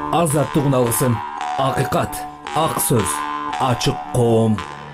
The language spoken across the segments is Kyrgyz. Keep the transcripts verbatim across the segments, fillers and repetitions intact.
азаттыгын алгысың. Акыйкат, ак сөз, ачык коом.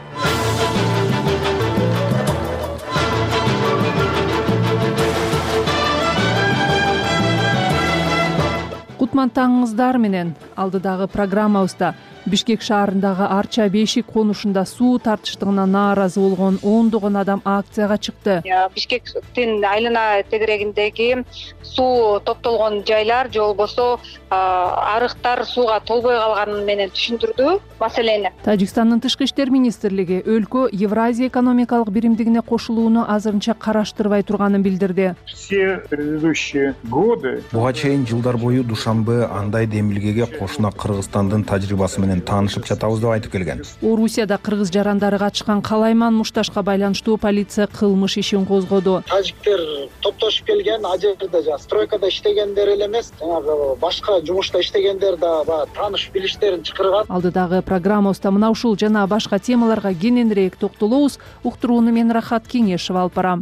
Кутман таңыңыздар менен алдыдагы программабызда Бишкек шаарындагы Арча Бешик конушунда суу тартыштыгына нааразы болгон ондогон адам акцияга чыкты. Бишкектин айлана тегерегиндеги суу топтолгон жайлар же болбосо арыктар сууга толбой калганын менен түшүндүрдү маселени. Тажикстандын тышкы иштер министрлиги өлкө Евразия экономикалык биримдигине кошулууну азырынча караштырбай турганын билдирди. Все предыдущие годы буга чейин жылдар бою Душанбе андай демилгеге кошуна Кыргызстандын тажрыйбасы менен таанышып жатабыз деп айтып келген. Орусияда кыргыз жарандары катышкан Калайман мушташка байланыштуу полиция кылмыш ишин козгоду. Тажиктер топтошуп келген, а жерде жана стройкада иштегендер эле эмес, жанагы башка жумушта иштегендер да тааныш билиштерин чакырган. Алдыдагы программабызда мына ушул жана башка темаларга кененирээк токтолобуз. Уктурууну мен Рахат Кеңешев алып барам.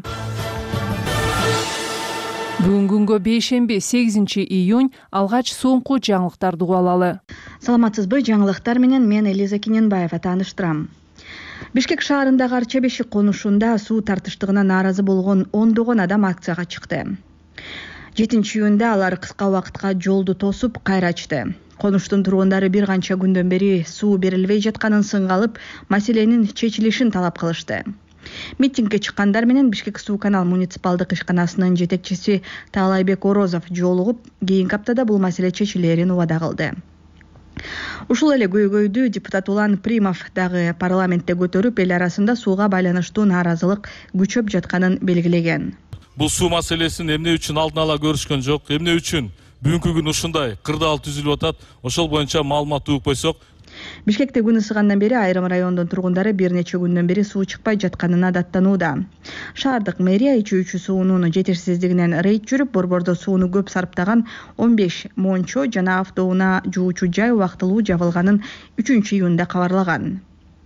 Бүгүн күнгө бейшемби сегизинчи июнь алгач соңку жаңылыктарды угуп алалы. Саламатсызбы, жаңылыктар менен мен Элиза Кененбаева тааныштырам. Бишкек шаарындагы Арча Бешик конушунда суу тартыштыгына нааразы болгон ондогон адам акцияга чыкты. жетинчи июнда алар кыска убакытка жолду тосуп кайра ачты. Конуштун тургундары бир канча күндөн бери суу берилбей жатканын сынга алып, маселенин чечилишин талап кылышты. Митингге чыккандар менен Бишкек суу канал муниципалдык ишканасынын жетекчиси Таалайбек Орозов жолугуп, кийинки аптада бул маселе чечилерин убада кылды. Ушул эле көйгөйдү депутат Улан Примов дагы парламентте көтөрүп, эл арасында сууга байланыштуу нааразылык күчөп жатканын белгилеген. Бул суу маселесин эмне үчүн алдын ала көрүшкөн жок, эмне үчүн бүгүнкү күн ушундай кырдаал түзүлүп атат, ошол боюнча маалымат угуп койсок. Бишкекте күн ысыгандан бери айрым райондун тургундары бир нече күндөн бери суу чыкпай жатканына даттанууда. Шаардык мэрия ичүү суунун жетишсиздигинен рейд жүрүп, борбордо сууну көп сарптаган он беш мончо жана автоунаа жуучу жай убактылуу жабылганын үчүнчү июнда кабарлаган.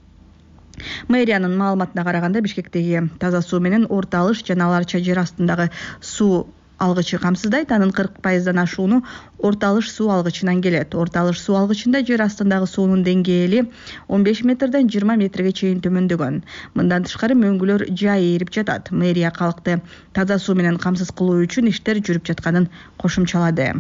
Мэриянын маалыматына караганда, Бишкектеги таза суу менен орто алыш жана Арча жер астындагы суу алгычы камсыздайт. Анын кырк пайыздан ашууну орто алыш суу алгычынан келет. Орто алыш суу алгычында жер астындагы суунун деңгээли он беш метрден жыйырма метрге чейин төмөндөгөн. Мындан тышкары мөңгүлөр жай ээрип жатат. Мэрия калкты таза суу менен камсыз кылуу үчүн иштер жүрүп жатканын кошумчалады.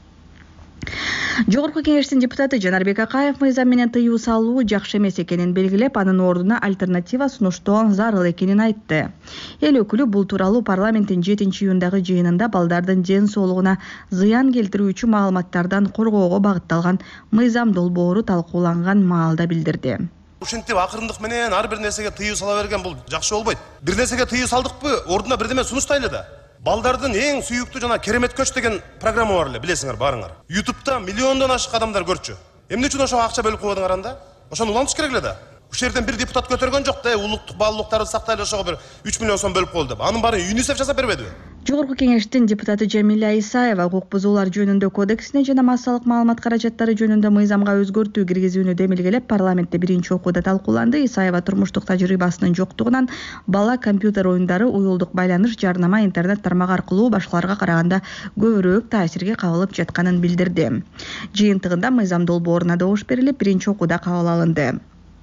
Жогорку кеңештин депутаты Жанарбек Акаев мыйзам менен тыюу салуу жакшы эмес экенин белгилеп, анын ордуна альтернатива сунуштоо зарыл экенин айтты. Эл өкүлү бул тууралуу парламенттин жетинчи июндагы жыйынында балдардын ден соолугуна зыян келтирүүчү маалыматтардан коргоого багытталган мыйзам долбоору талкууланган маалда билдирди. Ушинтип акырындык менен ар бир нерсеге тыюу сала берген бул жакшы болбойт. Бир нерсеге тыюу салдыкпы, ордуна бирдеме сунуштайлы да. Балдардын эң сүйүктүү жана керемет көч деген программа бар эле, билесиңер барыңар. Ютубта миллиондон ашык адамдар көрчү. Эмне үчүн ошого акча бөлүп койдуңар анда? Ошону улантыш керек эле да. Ушул жерден бир депутат көтөргөн жок да, улуттук баалуулуктарды сактайлы ошого бир үч миллион сом бөлүп койду деп. Анын баарын ЮНИСЕФ жасап бербедиби? Жогорку кеңештин депутаты Жамиля Исаева укук бузуулар жөнүндө кодексине жана массалык маалымат каражаттары жөнүндө мыйзамга өзгөртүү киргизүүнү демилгелеп, парламентте биринчи окууда талкууланды. Исаева турмуштук тажрыйбасынын жоктугунан бала компьютер оюндары, уюлдук байланыш, жарнама, интернет тармагы аркылуу башкаларга караганда көбүрөөк таасирге кабылып жатканын билдирди. Жыйынтыгында мыйзам долбооруна добуш берилип, биринчи окууда кабыл алынды.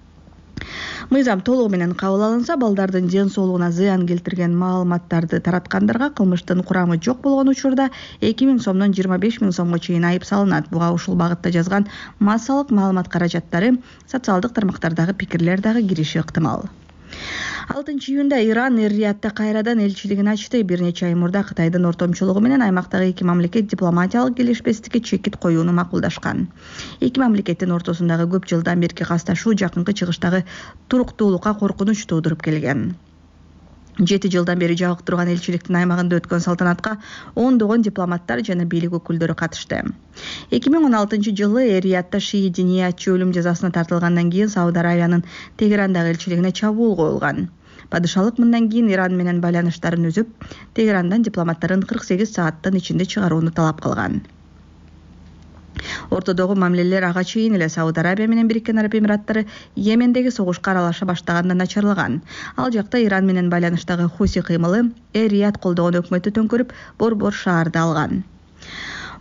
Мыйзам толугу менен кабыл алынса, балдардын ден соолугуна зыян келтирген маалыматтарды тараткандарга кылмыштын курамы жок болгон учурда эки миң сомдон жыйырма беш миң сомго чейин айып салынат. Буга ушул багытта жазган массалык маалымат каражаттары, социалдык тармактардагы пикирлер дагы кириши ыктымал. алтынчы июнда Иран Эр-Риядта кайрадан элчилигин ачты. Бир нече ай мурда Кытайдын ортомчулугу менен аймактагы эки мамлекет дипломатиялык келишпестикке чекит коюуну макулдашкан. Эки мамлекеттин ортосундагы көп жылдан берки касташуу жакынкы чыгыштагы туруктуулукка коркунуч туудуруп келген. жети жылдан бери жабык турган элчиликтин аймагында өткөн салтанатка ондогон дипломаттар жана бийлик өкүлдөрү катышты. эки миң он алтынчы жылы Эр-Риядта шии диниятчы өлүм жазасына тартылгандан кийин Сауд Аравиянын Тегерандагы элчилигине чабуул коюлган. Падышалык мындан кийин Иран менен байланыштарын үзүп, Тегерандан дипломаттарын кырк сегиз сааттын ичинде чыгарууну талап кылган. Ортодогу мамилелер ага чейин эле Сауд Арабия менен Бириккен Араб Эмираттары Йемендеги согушка аралаша баштагандан начарлаган. Ал жакта Иран менен байланыштагы Хуси кыймылы Эр-Рияд колдогон өкмөттү төңкөрүп, борбор шаарды алган.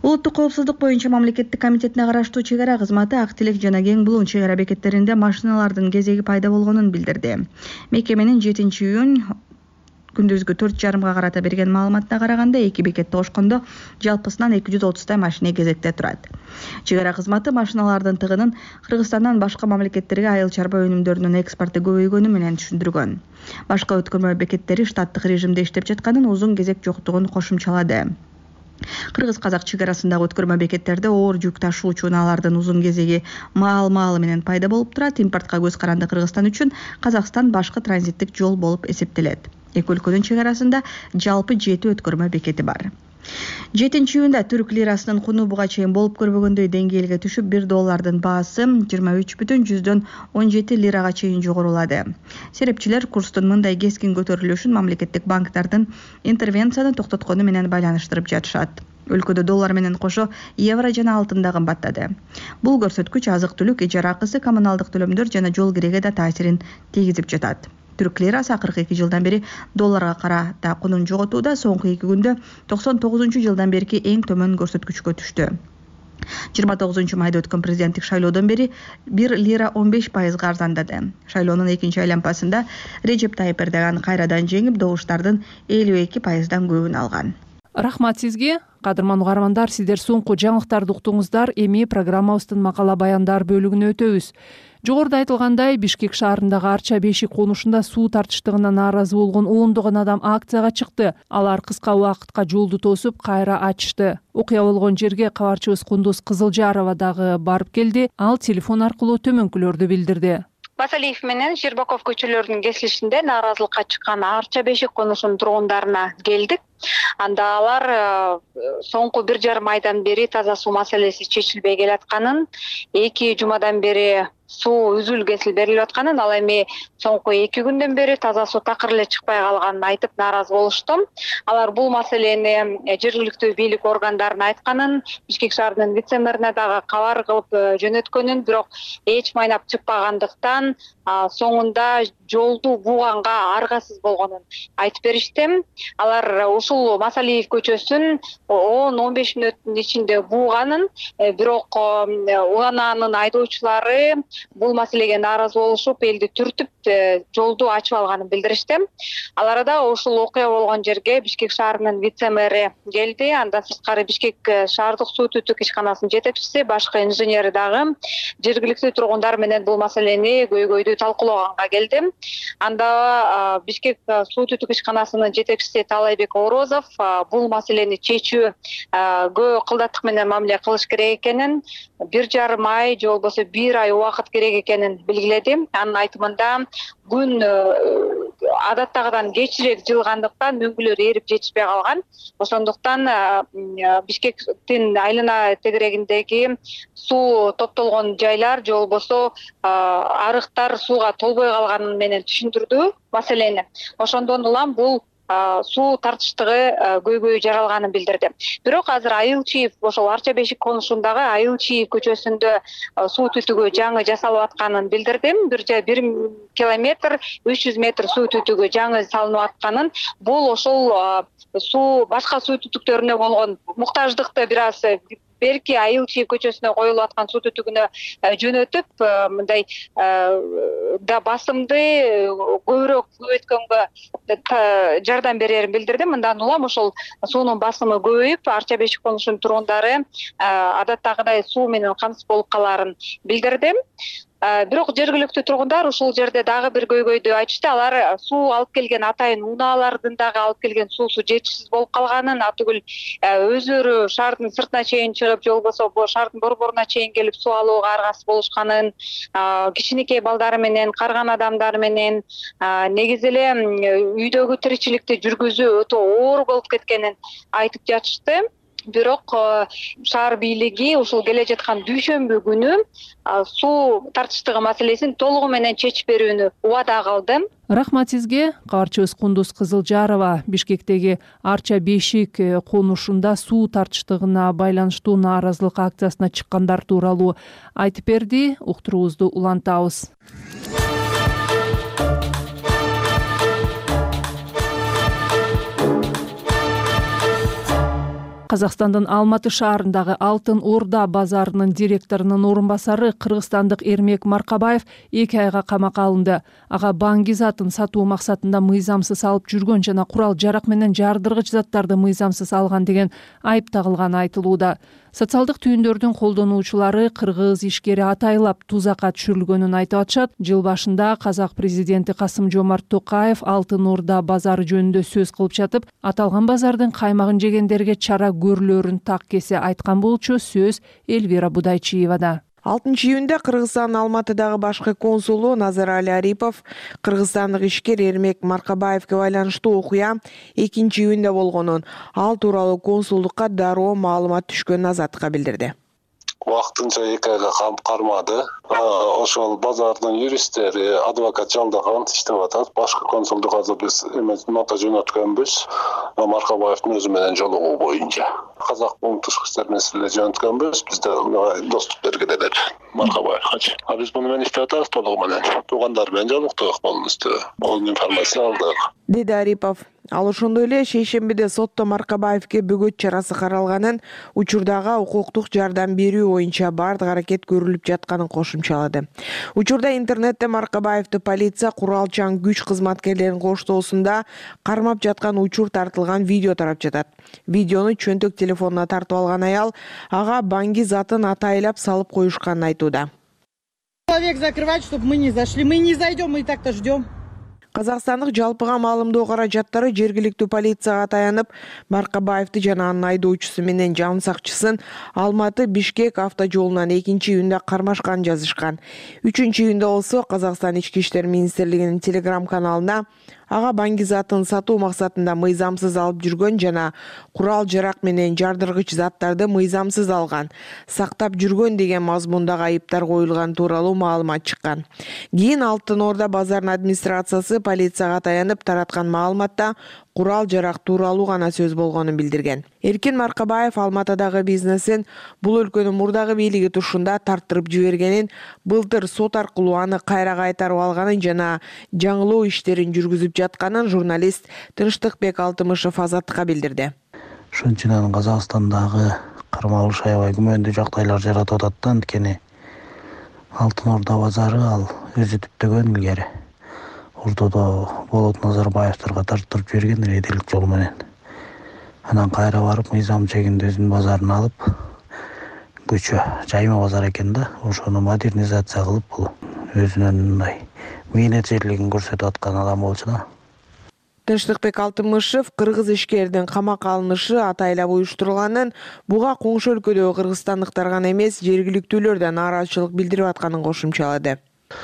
Улуттук коопсуздук боюнча мамлекеттик комитетине караштуу чек ара кызматы Ак Тилек жана Кең Булуун чек ара бекеттеринде машиналардын кезеги пайда болгонун билдирди. Мекеменин жетинчи июнь күндүзгү төрт жарымга карата берген маалыматына караганда эки бекетти кошкондо жалпысынан эки жүз отуздай машина кезекте турат. Чек ара кызматы машиналардын тыгынын Кыргызстандан башка мамлекеттерге айыл чарба өнүмдөрүнүн экспорту көбөйгөнү менен түшүндүргөн. Башка өткөрмө бекеттери штаттык режимде иштеп жатканын, узун кезек жоктугун кошумчалады. Кыргыз-казак чек арасындагы өткөрмө бекеттерде оор жүк ташуучу унаалардын узун кезеги маал-маалы менен пайда болуп турат. Импортко көз каранды Кыргызстан үчүн Казакстан башкы транзиттик жол болуп эсептелет. Эки өлкөнүн чек арасында жалпы жети өткөрмө бекети бар. жетинчи июнда түрк лирасынын куну буга чейин болуп көрбөгөндөй деңгээлге түшүп, бир доллардын баасы жыйырма үч бүтүн жүздөн он жети лирага чейин жогорулады. Серепчилер курстун мындай кескин көтөрүлүшүн мамлекеттик банктардын интервенцияны токтоткону менен байланыштырып жатышат. Өлкөдө доллар менен кошо евро жана алтын да кымбаттады. Бул көрсөткүч азык-түлүк, ижара акысы, коммуналдык төлөмдөр жана жол киреге да таасирин тийгизип жатат. Түрк лирасы акыркы эки жылдан бери долларга карата кунун жоготууда, соңку эки күндө токсон тогузунчу жылдан берки эң төмөн көрсөткүчкө түштү. жыйырма тогузунчу майда өткөн президенттик шайлоодон бери бир лира он беш пайызга арзандады. Шайлоонун экинчи айланпасында Режеп Тайып Эрдоган кайрадан жеңип, добуштардын элүү эки пайыздан көбүн алган. Рахмат сизге. Кадырман угармандар, сиздер соңку жаңылыктарды уктуңуздар. Эми программабыздын макала баяндар бөлүгүнө өтөбүз. Жогоруда айтылгандай, Бишкек шаарындагы Арча Бешик конушунда суу тартыштыгына нааразы болгон ондогон адам акцияга чыкты. Алар кыска убакытка жолду тосуп, кайра ачышты. Окуя болгон жерге кабарчыбыз Кундуз Кызылжарова дагы барып келди. Ал телефон аркылуу төмөнкүлөрдү билдирди. Масалиев менен Щербаков көчөлөрүнүн кесилишинде нааразылыкка чыккан Арча Бешик конушунун тургундарына келдик. Анда алар соңку бир жарым айдан бери таза суу маселеси чечилбей келатканын, эки жумадан бери суу үзүл кесил берилип атканын, ал эми соңку эки күндөн бери таза суу такыр эле чыкпай калганын айтып нааразы болушту. Алар бул маселени жергиликтүү бийлик органдарына айтканын, Бишкек шаарынын вице-мэрине дагы кабар кылып жөнөткөнүн, бирок эч майнап чыкпагандыктан соңунда жолду бууганга аргасыз болгонун айтып беришти. Алар ушул Масалиев көчөсүн он он беш мүнөттүн ичинде бууганын, бирок унаанын айдоочулары бул маселеге нааразы болушуп, элди түртүп, жолду ачып алганын билдиришти. Ал арада ушул окуя болгон жерге Бишкек шаарынын вице-мэри келди. Андан сырткары Бишкек шаардык суу түтүк ишканасынын жетекчиси, башкы инженери дагы жергиликтүү тургундар менен бул маселени көйгөйдү талкуулоганга келди. Анда Бишкек суу түтүк ишканасынын жетекчиси Талайбек Орозов бул маселени чечүү көп кылдаттык менен мамиле кылыш керек экенин, бир жарым ай же болбосо бир ай убакыт керек экенин белгиледи. Анын айтымында күн адаттагыдан кечирээк жылгандыктан мөңгүлөр эрип жетишпей калган. Ошондуктан Бишкектин айлана тегерегиндеги суу топтолгон жайлар же болбосо арыктар сууга толбой калганын менен түшүндүрдү маселени. Ошондон улам бул суу тартыштыгы көйгөй жаралганын билдирди. Бирок азыр Айылчиев, ошол Арча Бешик конушундагы Айылчиев көчөсүндө суу түтүгү жаңы жасалып атканын билдирдим. Бир километр үч жүз метр суу түтүгү жаңы салынып атканын, бул ошол суу башка суу түтүктөрүнө болгон муктаждыкты бир аз берки Айылчиев көчөсүнө коюлуп аткан суу түтүгүнө жөнөтүп, мындай да басымды көбүрөөк көбөйткөнгө жардам берерин билдирди. Мындан улам ошол суунун басымы көбөйүп, Арча Бешик конушунун тургундары адаттагыдай суу менен камсыз болуп калаарын билдирди. Бирок жергиликтүү тургундар ушул жерде дагы бир көйгөйдү айтышты. Алар суу алып келген атайын унаалардын дагы алып келген суусу жетишсиз болуп калганын, атүгүл өздөрү шаардын сыртына чейин чыгып, же болбосо шаардын борборуна чейин келип суу алууга аргасыз болушканын, кичинекей балдары менен, карган адамдар менен негизи эле үйдөгү тиричиликти жүргүзүү өтө оор болуп кеткенин айтып жатышты. Бирок шаар бийлиги ушул келе жаткан дүйшөмбү күнү суу тартыштыгы маселесин толугу менен чечип берүүнү убада кылды. Рахмат сизге. Кабарчыбыз Кундуз Кызылжарова Бишкектеги Арча Бешик конушунда суу тартыштыгына байланыштуу нааразылык акциясына чыккандар тууралуу айтып берди. Уктуруубузду улантабыз. Казакстандын Алматы шаарындагы Алтын Орда базарынын директорунун орун басары кыргызстандык Эрмек Маркабаев эки айга камакка алынды. Ага банги затын сатуу максатында мыйзамсыз алып жүргөн жана курал жарак менен жардыргыч заттарды мыйзамсыз алган деген айып тагылганы айтылууда. Социалдык түйүндөрдүн колдонуучулары кыргыз ишкери атайлап тузакка түшүрүлгөнүн айтып атышат. Жыл башында Казак президенти Касым-Жомарт Токаев Алтын Орда базары жөнүндө сөз кылып жатып, аталган базардын каймагын жегендерге чара көрүлөрүн так кесе айткан болчу. Сөз Эльвира Будайчиевада. алтынчы июнда Кыргызстан Алматыдагы башкы консулу Назарали Арипов кыргызстандык ишкер Эрмек Маркабаевге байланыштуу окуя экинчи июнда болгонун, ал тууралуу консулдукка дароо маалымат түшкөнүн Азаттыкка билдирди. Вактынча эки айга кармады. Ошол базардын юристтери, адвокат жалдаган иштеп атат. Башкы консулдук азыр биз эмес нота жөнөткөнбүз. Маркабаевдин өзү менен жолугуу боюнча. Казак пункт тышкы иштер маселелери жөнөткөнбүз. Бизде доступ бергилер Маркабаевга. А биз муну менен иштеп атабыз толугу менен. Туугандар менен жолуктук полностью. Ол информация алдык. Деди Арипов. Ал ошондой эле шейшембиде сотто Маркабаевге бөгөт чарасы каралганын, учурдагы укуктук жардам берүү боюнча бардык аракет көрүлүп жатканын кошумчалады. Учурда интернетте Маркабаевди полиция куралчан күч кызматкерлеринин коштоосунда кармап жаткан учур тартылган видео тарап жатат. Видеону чөнтөк телефонуна тартып алган аял ага банги затын атайлап салып коюшканын айтууда. Человек закрывать, чтобы мы не зашли. Мы не зайдем, мы и так-то ждем. Казакстандык жалпыга маалымдоо каражаттары жергиликтүү полицияга таянып, Маркабаевди жана анын айдоочусу менен жан сакчысын Алматы-Бишкек автожолунан экинчи июнда кармашканын жазышкан. үчүнчү июнда болсо Казакстан ички иштер министрлигинин телеграм каналына ага банги затын сатуу максатында мыйзамсыз алып жүргөн жана курал жарак менен жардыргыч заттарды мыйзамсыз алган, сактап жүргөн деген мазмундагы айыптар коюлган тууралуу маалымат чыккан. Кийин Алтын Орда базарынын администрациясы полицияга таянып тараткан маалыматта курал жарак тууралуу гана сөз болгонун билдирген. Эркин Маркабаев Алматыдагы бизнесин бул өлкөнүн мурдагы бийлиги тушунда тарттырып жибергенин, былтыр сот аркылуу аны кайра кайтарып алганын жана жаңылоо иштерин жүргүзүп жатканын журналист Тынчтыкбек Алтымышев Азаттыкка билдирди. Ошон үчүн анын Казакстандагы кармалыш аябай күмөндүү жагдайлар жаратып атат да, анткени Алтын Орда базары ал өзү түптөгөн илгери Ордодо Болот Назарбаевдарга тарттырып жиберген рейдерлик жол менен. Анан кайра барып мыйзам чегинде өзүнүн базарын алып, көчө жайма базар экен да, ошону модернизация кылып бул өзүнүн мындай мээнеджерлигин көрсөтүп аткан адам болчу да. Тынчтыкбек Алтымышев кыргыз ишкердин камакка алынышы атайлап уюштурулганын, буга коңшу өлкөдөгү кыргызстандыктар гана эмес, жергиликтүүлөр да нааразычылык билдирип атканын кошумчалады.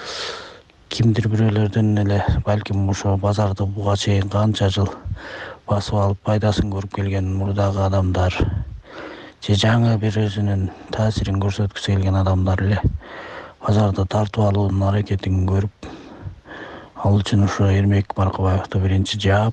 Кимдир бирөөлөрдөн эле балким ошо базарды буга чейин канча жыл басып алып пайдасын көрүп келген мурдагы адамдар же жаңы бир өзүнүн таасирин көрсөткүсү келген адамдар эле базарды тартып алуунун аракетин көрүп, ал үчүн ошо Эрмек Маркабаевди биринчи жаап,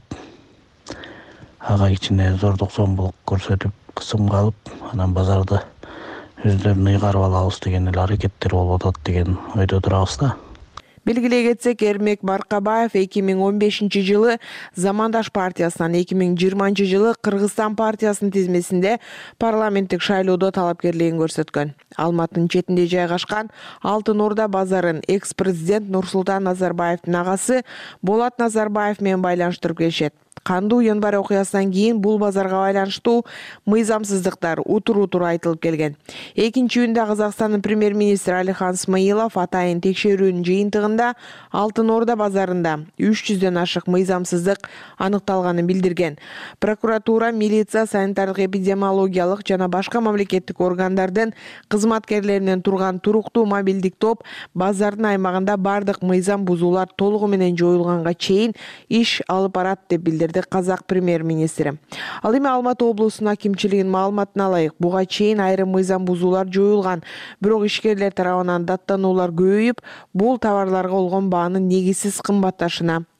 ага ичинде зордук зомбулук көрсөтүп, кысымга алып, анан базарды өздөрүн ыйгарып алабыз деген эле аракеттер болуп атат деген ойдо турабыз да. Белгилей кетсек, Эрмек Маркабаев эки миң он бешинчи жылы Замандаш партиясынан, эки миң жыйырманчы жылы Кыргызстан партиясынын тизмесинде парламенттик шайлоодо талапкерлигин көрсөткөн. Алматынын четинде жайгашкан Алтын Орда базарын экс-президент Нурсултан Назарбаевдин агасы Болот Назарбаев менен байланыштырып келишет. Кандуу январь окуясынан кийин бул базарга байланыштуу мыйзамсыздыктар утур-утур айтылып келген. экинчи июнда Казакстандын премьер-министри Алихан Смаилов атайын текшерүүнүн жыйынтыгында Алтын Орда базарында үч жүздөн ашык мыйзамсыздык аныкталганын билдирген. Прокуратура, милиция, санитардык эпидемиологиялык жана башка мамлекеттик органдардын кызматкерлеринен турган туруктуу мобилдик топ базардын аймагында бардык мыйзам бузуулар толугу менен жоюлганга чейин иш алып барат деп билдирди Казак премьер-министри. Ал эми Алматы облусунун акимчилигинин маалыматына ылайык, буга чейин айрым мыйзам бузуулар жоюлган, бирок ишкерлер тарабынан даттануулар көбөйүп, бул товарларга болгон баанын негизсиз кымбатташына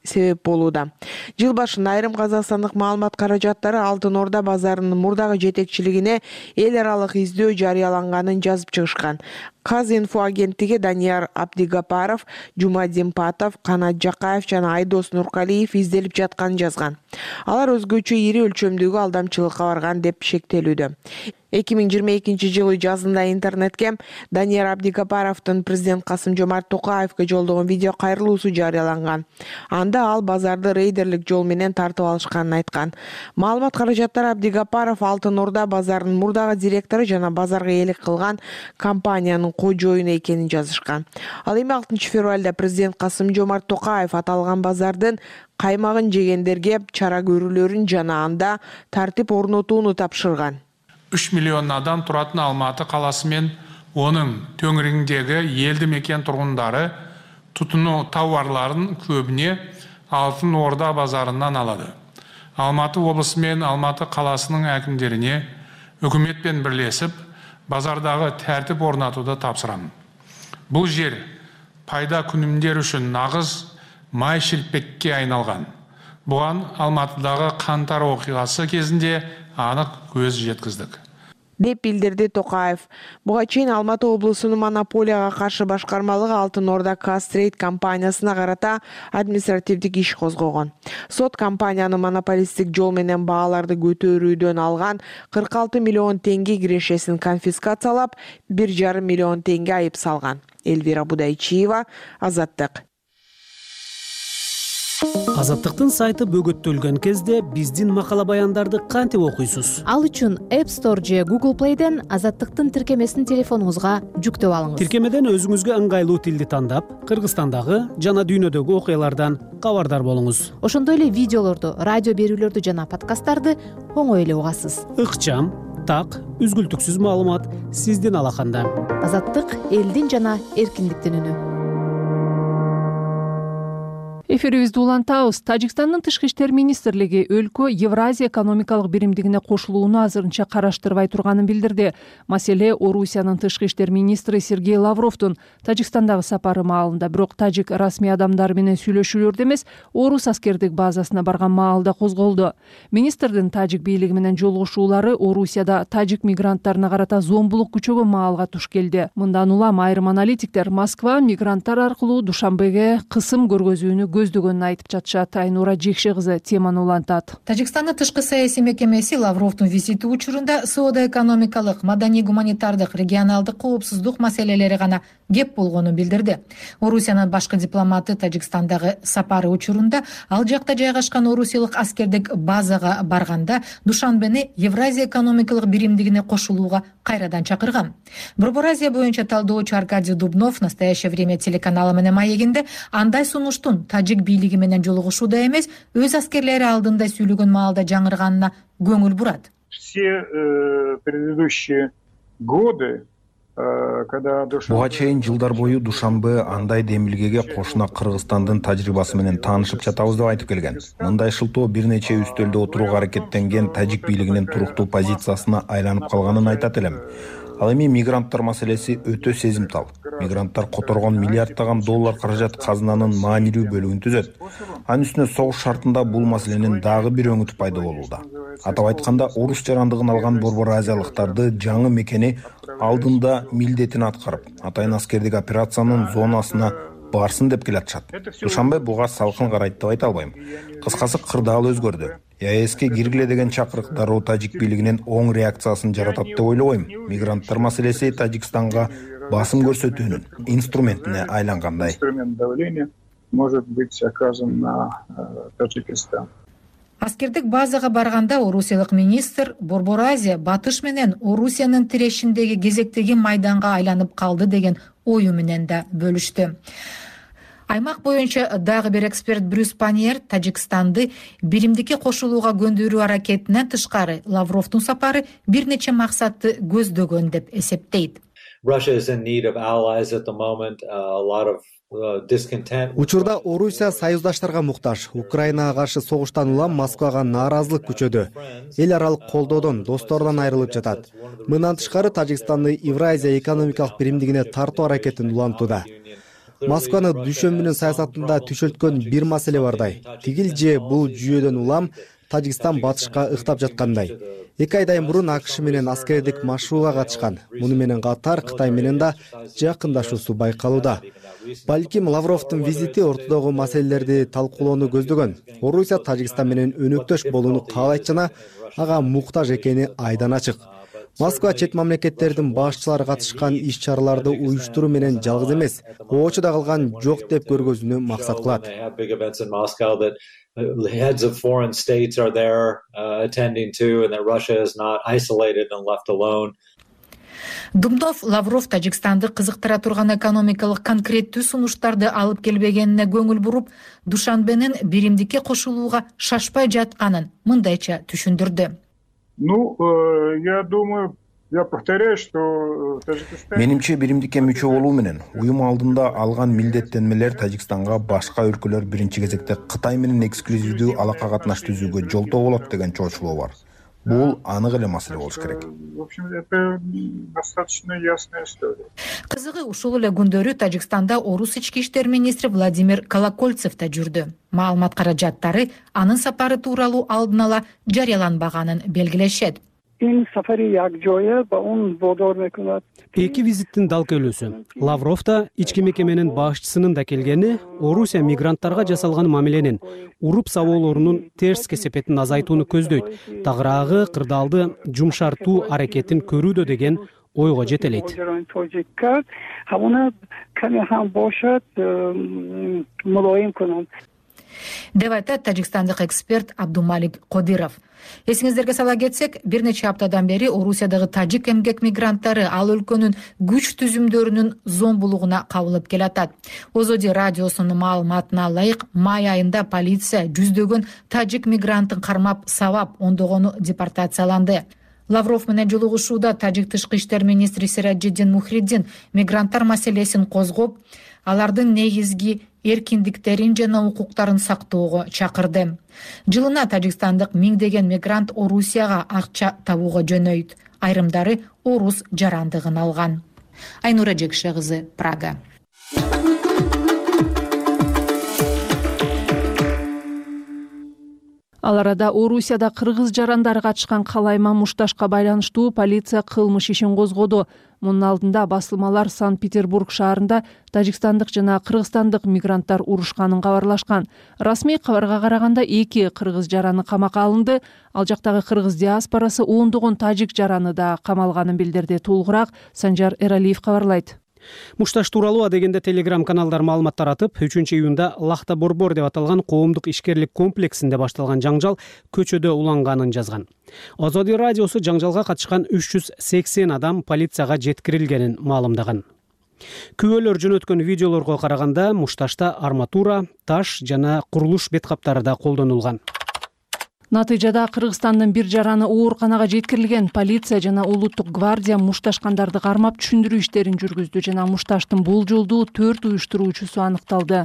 себеп болууда. Жыл башында айрым казакстандык маалымат каражаттары Алтын Орда базарынын мурдагы жетекчилигине эл аралык издөө жарыяланганын жазып чыгышкан. Казинфо агенттиги Данияр Абдигапаров, Жума Демпатов, Канат Жакаев жана Айдос Нуркалиев изделип жатканын жазган. Алар өзгөчө ири өлчөмдөгү алдамчылыкка барган деп шектелүүдө. эки миң жыйырма экинчи жылы жазында интернетке Данияр Абдигапаровдун президент Касым-Жомарт Токаевге жолдогон видео кайрылуусу жарыяланган. Анда ал базарды рейдерлик жол менен тартып алышканын айткан. Маалымат каражаттары Абдигапаров Алтын Орда базарынын мурдагы директору жана базарга ээлик кылган компаниянын кожоюну экенин жазышкан. Ал эми алтынчы февралда президент Касым-Жомарт Токаев аталган базардын каймагын жегендерге чара көрүүлөрүн жана анда тартип орнотууну тапшырган. үч миллион адам туратын Алматы каласы мен onun төңірегіндегі елді мекен тұрғындары тұтыну тауарларын көбіне Алтын Орда базарынан алады. Алматы облысы мен Алматы қаласының әкімдеріне үкіметпен бірлесіп базардағы тәртіп орнатуды тапсырамын. Бұл жер пайда күнімдер үшін нағыз май шелпекке айналған. Бұған Алматыдағы қаңтар оқиғасы кезінде анық көз жеткіздік. Деп билдирди Токаев. Буга чейин Алматы облусунун монополияга каршы башкармалыгы Алтын Орда Кастрейт компаниясына карата административдик иш козгогон. Сот компаниянын монополисттик жол менен бааларды көтөрүүдөн алган кырк алты миллион теңге кирешесин конфискациялап, бир жарым миллион теңге айып салган. Эльвира Будайчиева, Азаттык. Азаттыктын сайты бөгөттөлгөн кезде биздин макала баяндарды кантип окуйсуз? Ал үчүн App Store же Google Play'ден Азаттыктын тиркемесин телефонуңузга жүктөп алыңыз. Тиркемеден өзүңүзгө ыңгайлуу тилди тандап, Кыргызстандагы жана дүйнөдөгү окуялардан кабардар болуңуз. Ошондой эле видеолорду, радио берүүлөрдү жана подкасттарды оңой эле угасыз. Ыкчам, так, үзгүлтүксүз маалымат сиздин алаканда. Азаттык элдин жана эркиндиктин үнү. Эфирибизди улантабыз. Тажикстандын тышкы иштер министрлиги өлкө Евразия экономикалык биримдигине кошулууну азырынча караштырбай турганын билдирди. Маселе Орусиянын тышкы иштер министри Сергей Лавровдун Тажикстандагы сапары маалында, бирок тажик расмий адамдары менен сүйлөшүүлөрдө эмес, орус аскердик базасына барган маалда козголду. Министрдин тажик бийлиги менен жолугушуулары Орусияда тажик мигранттарына карата зомбулук күчөгөн маалга туш келди. Мындан улам айрым аналитиктер Москва мигранттар аркылуу Душанбеге кысым көргөзүүнү көздөгөнүн айтып жатышат. Айнура Жекше кызы теманы улантат. Тажикстандын тышкы саясий мекемеси Лавровдун визити учурунда соода-экономикалык, маданий-гуманитардык, регионалдык коопсуздук маселелери гана кеп болгонун билдирди. Орусиянын башкы дипломаты Тажикстандагы сапары учурунда ал жакта жайгашкан орусиялык аскердик базага барганда Душанбени Евразия экономикалык биримдигине кошулууга кайрадан чакырган. Борбор-Азия боюнча талдоочу Аркадий Дубнов «Настоящее время» телеканалы менен маегинде андай сунуштун тажик бийлиги менен жолугушууда эмес, өз аскерлери алдында сүйлөгөн маалда жаңырганына көңүл бурат. Все предыдущие годы Буга чейин жылдар бою Душанбе андай демилгеге кошуна Кыргызстандын тажрыйбасы менен таанышып жатабыз деп айтып келген. Мындай шылтоо бир нече үстөлдө отурууга аракеттенген тажик бийлигинин туруктуу позициясына айланып калганын айтат элем. Ал эми мигранттар маселеси өтө сезимтал. Мигранттар которгон миллиарддаган доллар каражат казынанын маанилүү бөлүгүн түзөт. Анын үстүнө согуш шартында бул маселенин дагы бир өңүтү пайда болууда. Атап айтканда, орус жарандыгын алган борбор-азиялыктарды жаңы мекени алдында милдетин аткарып, атайын аскердик операциянын зонасына барсын деп келатышат. Душанбе буга салкын карайт деп айта албайм. Кыскасы кырдаал өзгөрдү. ЕАЭСке киргиле деген чакырык дароо тажик бийлигинин оң реакциясын жаратат деп ойлобойм. Мигранттар маселеси Тажикстанга басым көрсөтүүнүн инструментине айлангандай. Инструмент давления может быть оказан на Таджикистан. Аскердик базага барганда орусиялык министр Борбор-Азия батыш менен Орусиянын тирешиндеги кезектеги майданга айланып калды деген ою менен да бөлүштү. Аймак боюнча дагы бир эксперт Брюс Паньер Тажикстанды биримдикке кошулууга көндүрүү аракетинен тышкары Лавровдун сапары бир нече максатты көздөгөн деп эсептейт. Учурда Орусия союздаштарга муктаж. Украинага каршы согуштан улам Москвага нааразылык күчөдү. Эл аралык колдоодон, достордон айрылып жатат. Мындан тышкары Тажикстанды Евразия экономикалык биримдигине тартуу аракетин улантууда. Москваны дүйшөмбүнүн саясатында түшөлткөн бир маселе бардай. Тигил же бул жүйөдөн улам Тажикстан батышка ыктап жаткандай. Эки айдан мурун АКШ менен аскердик машууга катышкан. Муну менен катар Кытай менен да жакындашуусу байкалууда. Балким Лавровдун визити ортодогу маселелерди талкуулоону көздөгөн. Орусия Тажикстан менен өнөктөш болууну каалайт жана ага муктаж экени айдан ачык. Москва чет мамлекеттердин башчылары катышкан иш-чараларды уюштуруу менен жалгыз эмес, оочуда калган жок деп көргөзүүнү максат кылат. Heads of foreign states are there uh, attending to, and that Russia is not isolated and left alone. Думнов Лавров Тажикстанды кызыктыра турган экономикалык конкреттүү сунуштарды алып келбегенине көңүл буруп, Душанбенин биримдикке кошулууга шашпай жатканын мындайча түшүндүрдү. Ну, я думаю, я повторяю, что Тажикстан... Менимче биримдикке мүчө болуу менен уюм алдында алган милдеттенмелер Тажикстанга башка өлкөлөр биринчи кезекте Кытай менен эксклюзивдүү алака катнаш түзүүгө жолтоо болот деген чоочулоо бар. Бул анык эле маселе болуш керек. В общем, это достаточно ясная история. Кызыгы ушул эле күндөрү Тажикстанда орус ички иштер министри Владимир Колокольцев да жүрдү. Маалымат каражаттары анын сапары тууралуу алдын ала жарыяланбаганын белгилешет. Эки визиттин дал келүүсү. Лавров да ички мекеменин башчысынын да келгени Орусия мигранттарга жасалган мамиленин уруп сабоолорунун терс кесепетин азайтууну көздөйт. Тагыраагы кырдаалды жумшартуу аракетин көрүүдө деген ойго жетелейт. Деп айтат тажикстандык эксперт Абдумалик Кодиров. Эсиңиздерге сала кетсек, бир нече аптадан бери Орусиядагы тажик эмгек мигранттары ал өлкөнүн күч түзүмдөрүнүн зомбулугуна кабылып келатат. Озоди радиосунун маалыматына ылайык, май айында полиция жүздөгөн тажик мигранттын кармап сабап, ондогону депортацияланды. Лавров менен жолугушууда тажик тышкы иштер министри Сираджиддин Мухриддин мигранттар маселесин козгоп, алардын негизги эркиндиктерин жана укуктарын сактоого чакырды. Жылына тажикстандык миңдеген мигрант Орусияга акча табууга жөнөйт. Айрымдары орус жарандыгын алган. Айнура Жекше кызы, Прага. Ал арада Орусияда кыргыз жарандары катышкан калайма мушташка байланыштуу полиция кылмыш ишин козгоду. Мунун алдында басылмалар Санкт-Петербург шаарында тажикстандык жана кыргызстандык мигранттар урушканын кабарлашкан. Расмий кабарга караганда эки кыргыз жараны камакка алынды. Ал жактагы кыргыз диаспорасы ондогон тажик жараны да камалганын билдирди. Толугураак Санжар Эралиев кабарлайт. Мушташ тууралуу адегенде телеграм каналдар маалымат таратып, үчүнчү июнда Лахта Борбор деп аталган коомдук ишкерлик комплексинде башталган жаңжал көчөдө уланганын жазган. Озоди радиосу жаңжалга катышкан үч жүз сексен адам полицияга жеткирилгенин маалымдаган. Күбөлөр жөнөткөн видеолорго караганда мушташта арматура, таш жана курулуш бет каптары да колдонулган. Натыйжада Кыргызстандын бир жараны ооруканага жеткирилген. Полиция жана улуттук гвардия мушташкандарды кармап түшүндүрүү иштерин жүргүздү жана мушташтын бул жолду төрт уюштуруучусу аныкталды.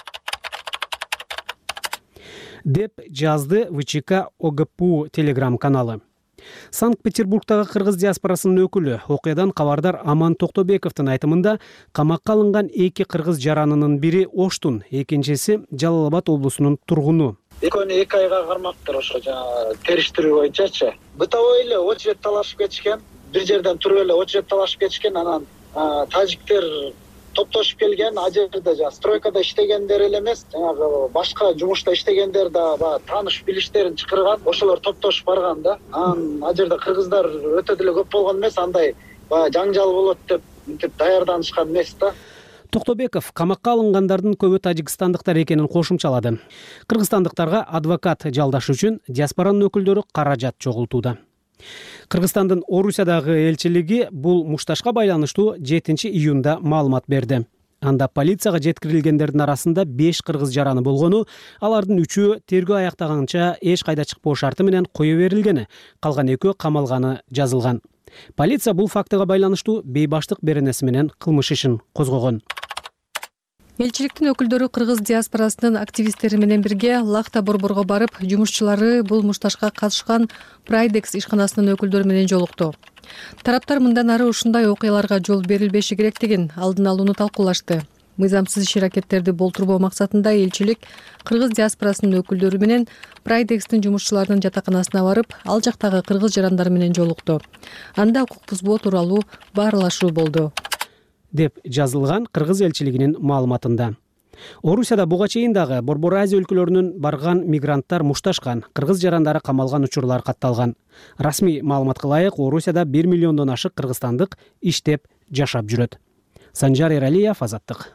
Деп жазды ВЧК ОГПУ телеграм каналы. Санкт-Петербургтагы кыргыз диаспорасынын өкүлү, окуядан кабардар Аман Токтобековдун айтымында, камакка алынган эки кыргыз жаранынын бири Оштун, экинчиси Жалал Абад облусунун тургуну. Экөөнү эки айга кармаптыр ошо жана териштирүү боюнчачы. Бытовой эле очеред талашып кетишкен, бир жерден туруп эле очеред талашып кетишкен, анан тажиктер топтошуп келген, ал жерде жана стройкада иштегендер эле эмес, жанагы башка жумушта иштегендер да баягы тааныш билиштерин чакырган, ошолор топтошуп барган да. Анан ал жерде кыргыздар өтө деле көп болгон эмес, андай баягы жаңжал болот деп мынтип даярданышкан эмес да. Токтобеков камакка алынгандардын көбү тажикстандыктар экенин кошумчалады. Кыргызстандыктарга адвокат жалдаш үчүн диаспоранын өкүлдөрү каражат чогултууда. Кыргызстандын Орусиядагы элчилиги бул мушташка байланыштуу жетинчи июнда маалымат берди. Анда полицияга жеткирилгендердин арасында беш кыргыз жараны болгону, алардын үчөө тергөө аяктаганча эч кайда чыкпоо шарты менен кое берилгени, калган экөө камалганы жазылган. Полиция бул фактыга байланыштуу бейбаштык беренеси менен кылмыш ишин козгогон. Элчиликтин өкүлдөрү кыргыз диаспорасынын активисттери менен бирге Лахта Борборго барып, жумушчулары бул мушташка катышкан Прайдекс ишканасынын өкүлдөрү менен жолукту. Тараптар мындан ары ушундай окуяларга жол берилбеши керектигин алдын алууну талкуулашты. мыйзамсыз иш аракеттерди болтурбоо максатында элчилик кыргыз диаспорасынын өкүлдөрү менен Прайдекстин жумушчуларынын жатаканасына барып, ал жактагы кыргыз жарандары менен жолукту. Анда укук бузбоо тууралуу баарлашуу болду, деп жазылган кыргыз элчилигинин маалыматында. Орусияда буга чейин дагы Борбор Азия өлкөлөрүнөн барган мигранттар мушташкан, кыргыз жарандары камалган учурлар катталган. Расмий маалыматка ылайык, Орусияда бир миллиондон ашык кыргызстандык иштеп, жашап жүрөт. Санжар Эралиев, Азаттык.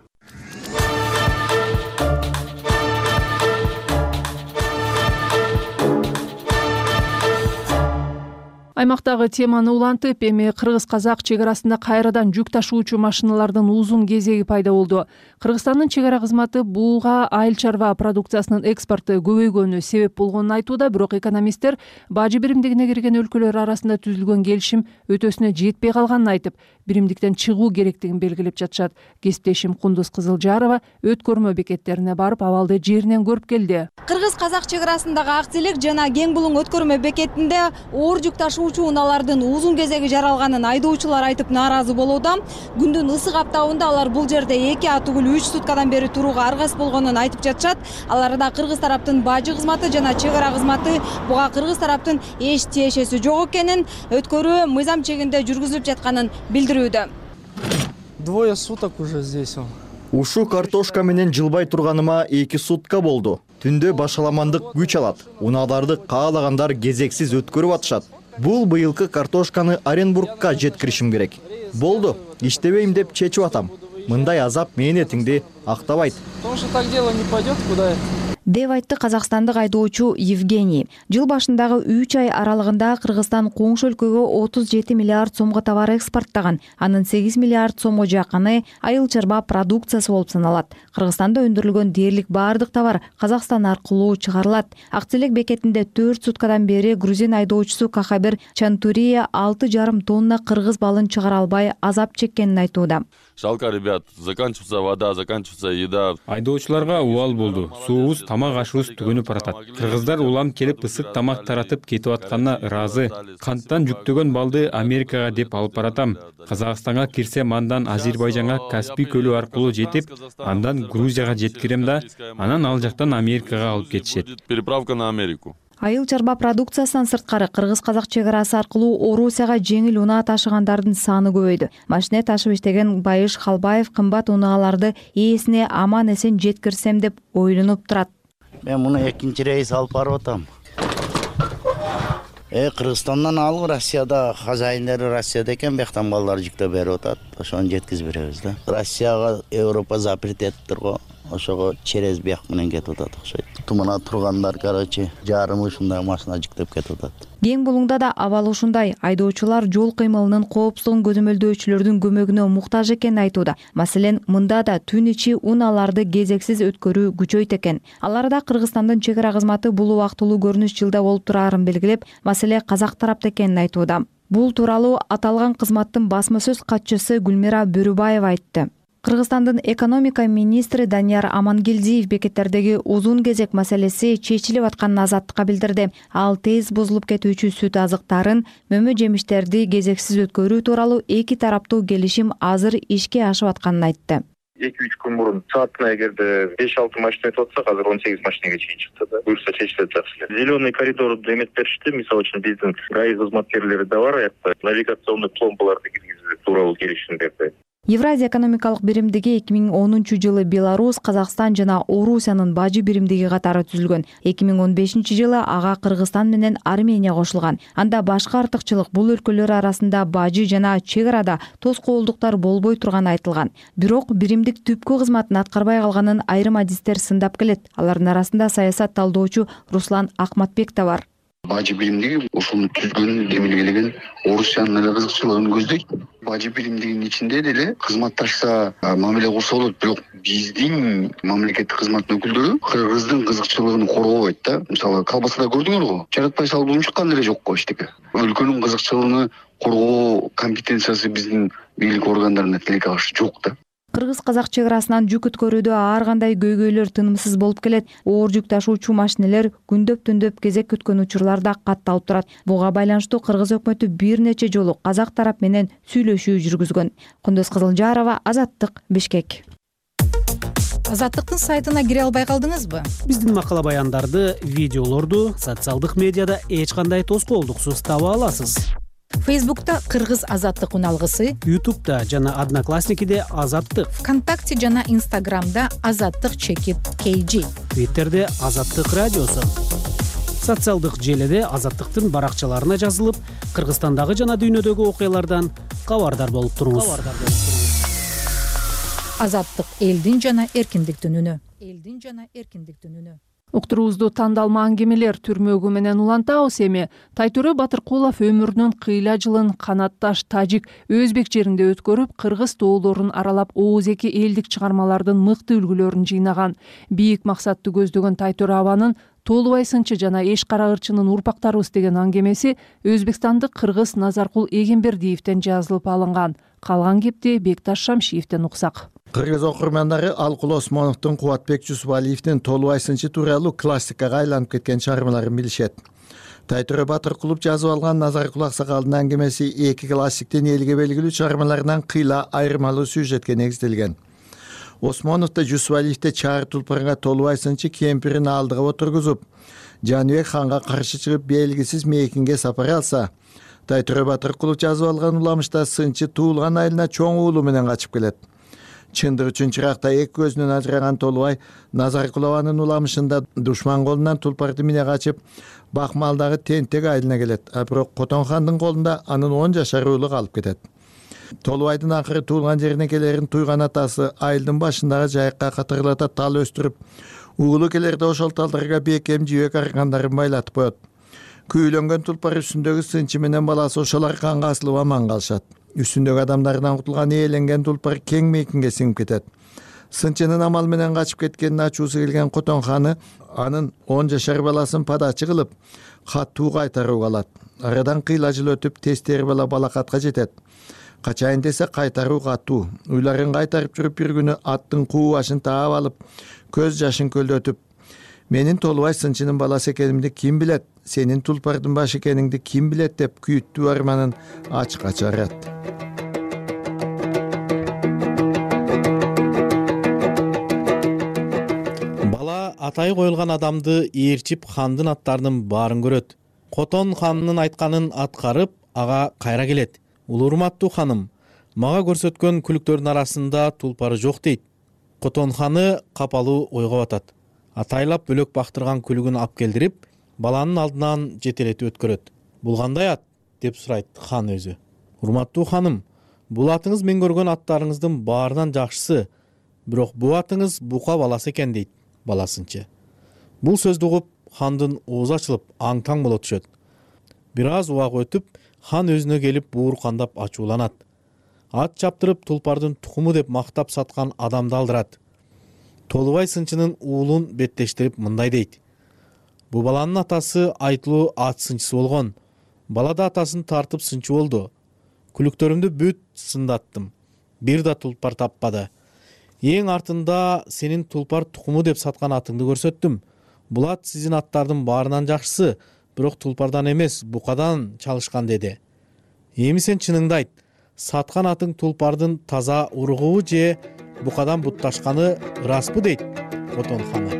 Аймактагы теманы улантып, эми кыргыз-казак чек арасында кайрадан жүк ташуучу машиналардын узун кезеги пайда болду. Кыргызстандын чек ара кызматы буга айыл чарба продукциясынын экспорту көбөйгөнү себеп болгонун айтууда, бирок экономисттер бажы биримдигине кирген өлкөлөр арасында түзүлгөн келишим өтөсүнө жетпей калганын айтып, биримдиктен чыгуу керектигин белгилеп жатышат. Кесиптешим Кундуз Кызылжарова өткөрмө бекеттерине барып, абалды жеринен көрүп келди. Кыргыз-казак чек арасындагы Акселек жана Кең Булуң өткөрмө бекетинде оор жүк ташуучу унаалардын узун кезеги жаралганын айдоочулар айтып нааразы болууда. Күндүн ысык аптабында алар бул жерде эки а түгүл үч суткадан бери турууга аргасыз болгонун айтып жатышат. Аларда кыргыз тараптын бажы кызматы жана чек ара кызматы буга кыргыз тараптын эч тиешеси жок экенин, өткөрүү мыйзам чегинде жүргүзүлүп жатканын билдирүүдө. Двое суток уже здесь. Ушу картошка менен жылбай турганыма эки сутка болду. Түндө башаламандык күч алат. Унааларды каалагандар кезексиз өткөрүп атышат. Бул быйылкы картошканы Оренбургка жеткиришим керек. Болду, иштебейм деп чечип атам. Мындай азап мээнетиңди актабайт. Потому что так дело не пойдет куда. деп айтты казакстандык айдоочу Евгений. Жыл башындагы үч ай аралыгында Кыргызстан коңшу өлкөгө отуз жети миллиард сомго товар экспорттаган. Анын сегиз миллиард сомго жакыны айыл чарба продукциясы болуп саналат. Кыргызстанда өндүрүлгөн дээрлик баардык товар Казакстан аркылуу чыгарылат. Акселек бекетинде төрт суткадан бери грузин айдоочусу Кахабер Чантурия алты жарым тонна кыргыз балын чыгара албай азап чеккенин айтууда. Жалко, ребят, заканчивается вода, заканчивается еда. Айдоочуларга убал болду. Суубуз, тамак ашыбыз түгөнүп баратат. Кыргыздар улам келип ысык тамак таратып кетип атканына ыраазы. Канттан жүктөгөн балды Америкага деп алып баратам. Казакстанга кирсем, андан Азербайжанга Каспий көлү аркылуу жетип, андан Грузияга жеткирем да, анан ал жактан Америкага алып кетишет. Переправка на Америку. Айыл чарба продукциясынан сырткары кыргыз-казак чек арасы аркылуу Орусияга жеңил унаа ташыгандардын саны көбөйдү. Машине ташып иштеген Байыш Халбаев кымбат унааларды ээсине аман эсен жеткирсем деп ойлонуп турат. Мен муну экинчи рейс алып барып атам. Э Кыргызстандан алып Россияда хозяиндери Россияда экен, бияктан балдар жүктөп берип атат. Ошону жеткизип беребиз да. Россияга Европа запрет этиптир го. Ошого через бияк менен кетип атат окшойт. Тумана тургандар, короче, жарымы ушундай машина жүктөп кетип атат. Кең Булуңда да абал ушундай. Айдоочулар жол кыймылынын коопсуздугун көзөмөлдөөчүлөрдүн көмөгүнө муктаж экенин айтууда. Маселен, мында да түн ичи унааларды кезексиз өткөрүү күчөйт экен. Аларда Кыргызстандын чек ара кызматы бул убактылуу көрүнүш жылда болуп турарын белгилеп, маселе казак тарапта экенин айтууда. Бул тууралуу аталган кызматтын басма сөз катчысы Гүлмира Бөрүбаева айтты. Кыргызстандын экономика министри Данияр Амангелдиев бекеттердеги узун кезек маселеси чечилип атканын Азаттыкка билдирди. Ал тез бузулуп кетүүчү сүт азыктарын, мөмө жемиштерди кезексиз өткөрүү тууралуу эки тараптуу келишим азыр ишке ашып атканын айтты. эки үч күн мурун саатына эгерде беш алты машина өтүп атса, азыр он сегиз машинеге чейин чыкты да. Буюрса чечилет жакшы эле. Зеленый коридорду эметип беришти. Мисалы үчүн биздин ГАИ кызматкерлери да бар, аякта навигационный пломбаларды киргизүү тууралуу келишим берди. Евразия экономикалык биримдиги эки миң онунчу жылы Беларусь, Казакстан жана Орусиянын бажы биримдиги катары түзүлгөн. эки миң он бешинчи жылы ага Кыргызстан менен Армения кошулган. Анда башка артыкчылык бул өлкөлөр арасында бажы жана чек арада тоскоолдуктар болбой турганы айтылган. Бирок биримдик түпкү кызматын аткарбай калганын айрым адистер сындап келет. Алардын арасында саясат талдоочу Руслан Акматбек да бар. Бажы биримдиги ушуну түзгөн, демилгелеген Орусиянын эле кызыкчылыгын көздөйт. Бажы биримдигинин ичинде деле кызматташса мамиле кылса болот, бирок биздин мамлекеттик кызматтын өкүлдөрү кыргыздын кызыкчылыгын коргобойт да. Мисалы, колбасада көрдүңөр го, жаратпай салып унчуккан деле жок го эчтеке. Өлкөнүн кызыкчылыгын коргоо компетенциясы биздин бийлик органдарында тилекке каршы жок да. Кыргыз-казак чек арасынан жүк өткөрүүдө ар кандай көйгөйлөр тынымсыз болуп келет. Оор жүк ташуучу машинелер күндөп-түндөп кезек күткөн учурлар да катталып турат. Буга байланыштуу Кыргыз өкмөтү бир нече жолу казак тарап менен сүйлөшүү жүргүзгөн. Кундуз Кызылжарова, Азаттык, Бишкек. Азаттыктын сайтына кире албай калдыңызбы? Биздин макала баяндарды, видеолорду социалдык медиада эч кандай тоскоолдуксуз таба аласыз. Фейсбукта Кыргыз азаттык уналгысы, Ютубта жана Одноклассникиде Азаттык, ВКонтакте жана Инстаграмда Азаттык чекит кей джи, Твиттерде Азаттык радиосу. Социалдык желеде Азаттыктын баракчаларына жазылып, Кыргызстандагы жана дүйнөдөгү окуялардан кабардар болуп туруңуз. Азаттык элдин жана эркиндиктин үнү. Элдин жана эркиндиктин үнү. Уктуруубузду тандалма аңгемелер түрмөгү менен улантабыз. Эми Тайтөре Батыркулов өмүрүнүн кыйла жылын канатташ тажик, өзбек жеринде өткөрүп, кыргыз тоолорун аралап, ооз эки элдик чыгармалардын мыкты үлгүлөрүн жыйнаган. Бийик максатты көздөгөн Тайтөре абанын Толубай сынчы жана Эш кара ырчынын урпактарыбыз деген аңгемеси өзбекстандык кыргыз Назаркул Эгембердиевден жазылып алынган. Калган кепти Бекташ Шамшиевден уксак. Кыргыз окурмандары Алкул Осмоновдун, Кубатбек Жусупалиевдин Толубай сынчы тууралуу классикага айланып кеткен чыгармаларын билишет. Тайтөре Батыркулов жазып алган Назаркул Аксакалдын аңгемеси эки классиктин элге белгилүү чыгармаларынан кыйла айырмалуу сюжетке негизделген. Осмоновдо Жусупалиевде чаар тулпарга Толубай сынчы кемпирин алдыга отургузуп, Жаныбек ханга каршы чыгып белгисиз мейкинге сапар алса, Тайтөре Батыркулов жазып алган уламышта сынчы туулган айылына чоң уулу менен качып келет. Чындык үчүн чыракта эки көзүнөн ажыраган Толубай Назаркулованын уламышында душман колунан тулпарды мине качып, Бакмалдагы тентек айылына келет. А бирок Котон хандын колунда анын он жашар уулу калып кетет. Толубайдын акыры туулган жерине келерин туйган атасы айылдын башындагы жайыкка катырлата тал өстүрүп, уулу келерде ошол талдарга бекем жибек аркандарын байлатып коет. Күйлөнгөн тулпар үстүндөгү сынчы менен баласы ошол арканга асылып аман калышат. Үстүндөгү адамдардан кутулган ээленген тулпар кең мейкинге сиңип кетет. Сынчынын амал менен качып кеткенин ачуусу келген Котон ханы анын он жашар баласын падачы кылып, каттуу кайтарууга алат. Арадан кыйла жыл өтүп, тестери бала балакатка жетет. Качайын десе кайтаруу каттуу. Уйларын кайтарып жүрүп бир күнү аттын куу башын таап алып, көз жашын көлдөтүп, менин Толубай сынчынын баласы экенимди ким билет, сенин тулпардын башы экениңди ким билет деп күйүттүү арманын ачыкка чыгарат. Бала атай коюлган адамды ээрчип хандын аттарынын баарын көрөт. Котон ханынын айтканын аткарып, ага кайра келет. Улуу урматтуу ханым, мага көрсөткөн күлүктөрдүн арасында тулпары жок дейт. Котон ханы капалуу ойго батат. Атайлап бөлөк бактырган күлүгүн алып келдирип, баланын алдынан жетелетип өткөрөт. Бул кандай ат? Деп сурайт хан өзү. Урматтуу ханым, бул атыңыз мен көргөн аттарыңыздын баарынан жакшысы, бирок бул атыңыз бука баласы экен дейт баласынчы. Бул сөздү угуп, хандын оозу ачылып, аң-таң боло түшөт. Бир аз убак өтүп, хан өзүнө келип бууркандап ачууланат. Ат чаптырып тулпардын тукуму деп мактап саткан адамды алдырат. Толубай сынчынын уулун беттештирип мындай дейт. Бу баланын атасы айтылуу ат сынчысы болгон. Бала да атасын тартып сынчы болду. Күлүктөрүмдү бүт сындаттым. Бир да тулпар таппады. Эң артында сенин тулпар тукуму деп саткан атыңды көрсөттүм. Бул ат сиздин аттардын баарынан жакшысы, бирок тулпардан эмес, букадан чалышкан деди. Эми сен чыныңды айт. Саткан атың тулпардын таза уругубу же букадан бутташканы ыраспы дейт Котон ханы.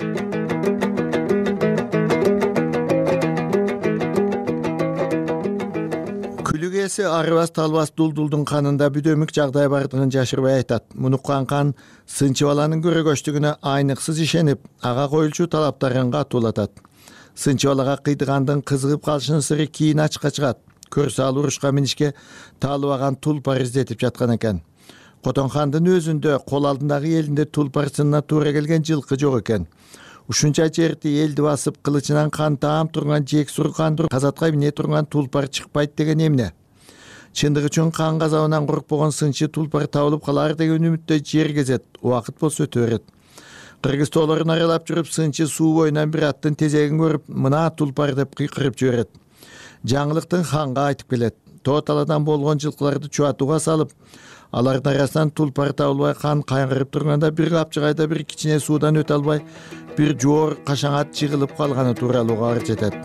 Күлүк ээси арыбас талбас дулдулдун канында бүдөмүк жагдай бардыгын жашырбай айтат. Муну уккан хан сынчы баланын көрөгөчтүгүнө айныксыз ишенип, ага коюлчу талаптарын катуулатат. Сынчы балага кыйдыгандын кызыгып калышынын сыры кийин ачыкка чыгат. Көрсө ал урушка минишке таалыбаган тулпар издетип жаткан экен. Котон хандын өзүндө кол алдындагы элинде тулпар сынына туура келген жылкы жок экен. Ушунча жерди элди басып кылычынан кан таам турган жек суркандыр казатка мине турган тулпар чыкпайт деген эмне? Чындык үчүн кан газабынан коркпогон сынчы тулпар табылып калар деген үмүттө жер кезет, убакыт болсо өтө берет. Кыргыз тоолорун аралап жүрүп сынчы суу боюнан бир аттын тезегин көрүп, мына тулпар деп кыйкырып жиберет. Жаңылыктын ханга айтып келет. Тоо таладан болгон жылкыларды чуатууга салып, алардын арасынан тулпар табылбай хан кайгырып турганда бир капчыгайда бир кичине суудан өтө албай, бир жоор кашаңат жыгылып калганы тууралуу кабар жетет.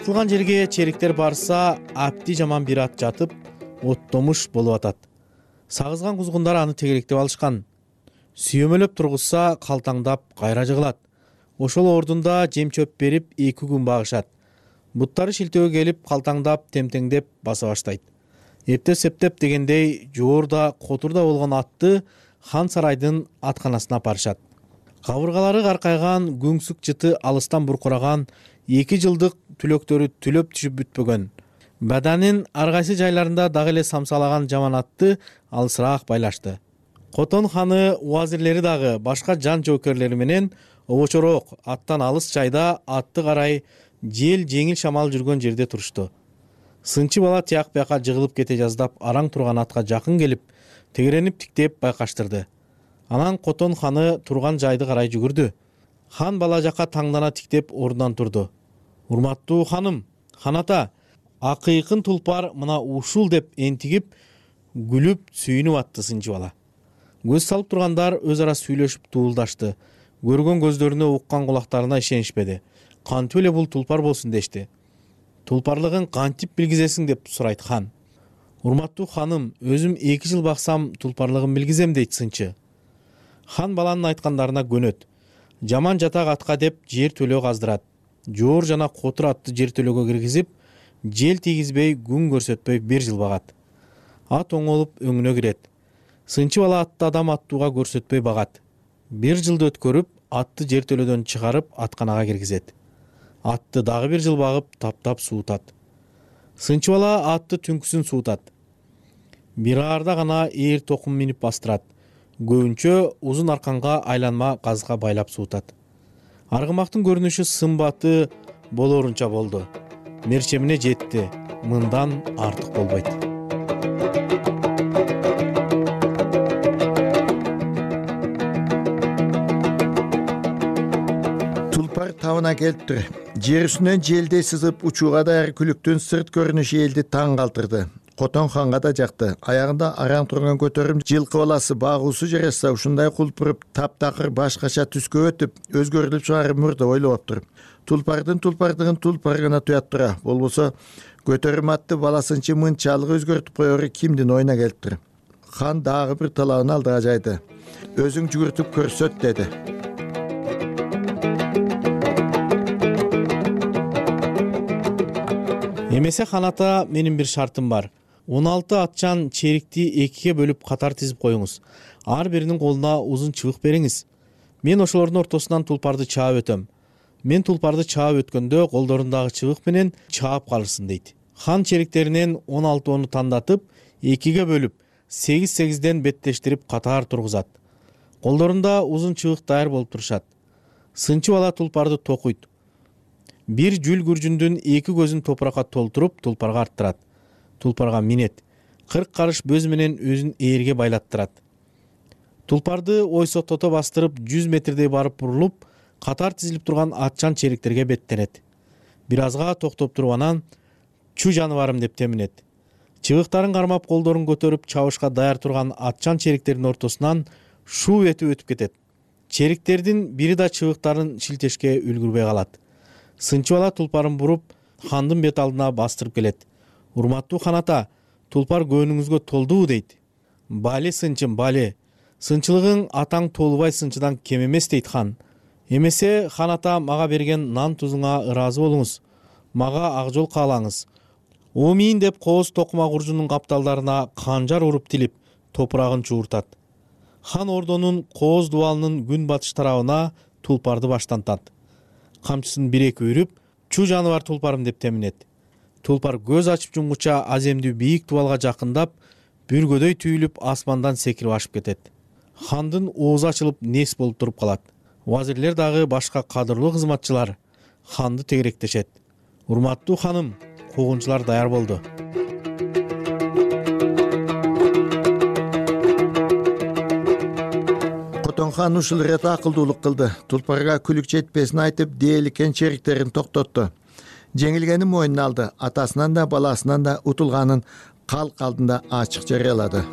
айтылган жерге чериктер барса апти жаман бир ат жатып оттомуш болуп атат. Сагызган кузгундар аны тегеректеп алышкан. Сүйөмөлөп тургузса калтаңдап кайра жыгылат. Ошол ордунда жем чөп берип эки күн багышат. Буттары шилтөөгө келип калтаңдап темтеңдеп баса баштайт. Эптеп септеп дегендей жоорда котурда болгон атты хан сарайдын атканасына апарышат. Кабыргалары каркайган, күңсүк жыты алыстан буркураган, эки жылдык түлөктөрү түлөп түшүп бүтпөгөн. Баданын ар кайсы жайларында дагы эле самсалаган жаман атты алысыраак байлашты. Котон ханы уазирлери дагы башка жан жоокерлери менен обочороок аттан алыс жайда атты карай жел жеңил шамал жүргөн жерде турушту. Сынчы бала тияк бияка жыгылып кете жаздап араң турган атка жакын келип, тегеренип тиктеп байкаштырды. Анан Котон ханы турган жайды карай жүгүрдү. Хан бала жака таңдана тиктеп ордунан турду. Урматтуу ханым, хан ата, акыйкын тулпар мына ушул деп энтигип, күлүп сүйүнүп атты сынчы бала. Көз салып тургандар өз ара сүйлөшүп туулдашты. Көргөн көздөрүнө, уккан кулактарына ишенишпеди. Кантип эле бул тулпар болсун дешти. Тулпарлыгын кантип билгизесиң деп сурайт хан. Урматтуу ханым, өзүм эки жыл баксам тулпарлыгын билгизем дейт сынчы. Хан баланын айткандарына көнөт. Жаман жатак атка деп жер төлөө каздырат. Жоор жана котур атты жер төлөөгө киргизип, жел тийгизбей, күн көрсөтпөй бир жыл багат. Ат оңолуп өңүнө кирет. Сынчы бала атты адам аттууга көрсөтпөй багат. Бир жылды өткөрүп, атты жер төлөөдөн чыгарып, атканага киргизет. Атты дагы бир жыл багып, таптап суутат. Сынчы бала атты түнкүсүн суутат. Бир аарда гана ээр токум минип бастырат. Көбүнчө узун арканга айланма казга байлап суутат. Аргымактын көрүнүшү сымбаты болоорунча болду. Мерчемине жетти. Мындан артык болбойт. Тулпар табына келиптир. Жер үстүнөн желдей сызып учууга даяр күлүктүн сырт көрүнүшү элди таң калтырды. Котон ханга да жакты. Аягында араң турган көтөрүм жылкы баласы багуусу жараса ушундай кулпуруп таптакыр башкача түскө өтүп, өзгөрүлүп чыгарып мурда ойлоп туруп. Тулпардын тулпардыгын тулпар гана туят тура. Болбосо көтөрүм атты баласынчы мынчалык өзгөртүп коеру кимдин оюна келиптир. Хан дагы бир талабын алдыга жайды. Өзүң жүгүртүп көрсөт деди. Эмесе хан ата, менин бир шартым бар. он алты атчан черикти экиге бөлүп катар тизип коюңуз. Ар биринин колуна узун чыбык бериңиз. Мен ошолордун ортосунан тулпарды чаап өтөм. Мен тулпарды чаап өткөндө колдорундагы чыбык менен чаап калырсың дейт. Хан чериктеринен он алтоону тандатып, экиге бөлүп, сегиз сегизден беттештирип катар тургузат. Колдорунда узун чыбык даяр болуп турушат. Сынчы бала тулпарды токуйт. Бир жүл күржүндүн эки көзүн топуракка толтуруп тулпарга арттырат. Тулпарга минет. кырк карыш бөз менен өзүн ээрге байлаттырат. Тулпарды ойсоттото бастырып жүз метрдей барып бурулуп, катар тизилип турган атчан чериктерге беттенет. Бир азга токтоп туруп анан чу жаныбарым деп теминет. Чыбыктарын кармап колдорун көтөрүп чабышка даяр турган атчан чериктердин ортосунан шуу этип өтүп кетет. Чериктердин бири да чыбыктарын шилтешке үлгүрбөй калат. Сынчы бала тулпарын буруп, хандын бет алдына бастырып келет. Урматтуу хан ата, тулпар көңүңүзгө толдубу дейт. Бали сынчым, бали. Сынчылыгың атаң толубай сынчыдан кем эмес дейт хан. Эмесе хан ата мага берген нан тузуңа ыраазы болуңуз. Мага ак жол каалаңыз. Омийин деп кооз токума куржунун капталдарына канжар уруп тилип, топурагын чууртат. Хан ордонун кооз дубалынын күн батыш тарабына тулпарды баштантат. Камчысын бир-эки үйрүп, чу жаныбар тулпарым деп теминет. Тулпар көз ачып жумгуча аземдүү бийик дубалга жакындап, бүргөдөй түйүлүп асмандан секирип ашып кетет. Хандын оозу ачылып нес болуп туруп калат. Вазирлер дагы башка кадырлуу кызматчылар ханды тегеректешет. Урматтуу ханым, куугунчулар даяр болду. Котон хан ушул ирет акылдуулук кылды. Тулпарга күлүк жетпесин айтып, дээликен чериктерин токтотту. Жеңилгени мойнуна алды. Атасынан да баласынан да утулганын калк алдында ачык жарыялады.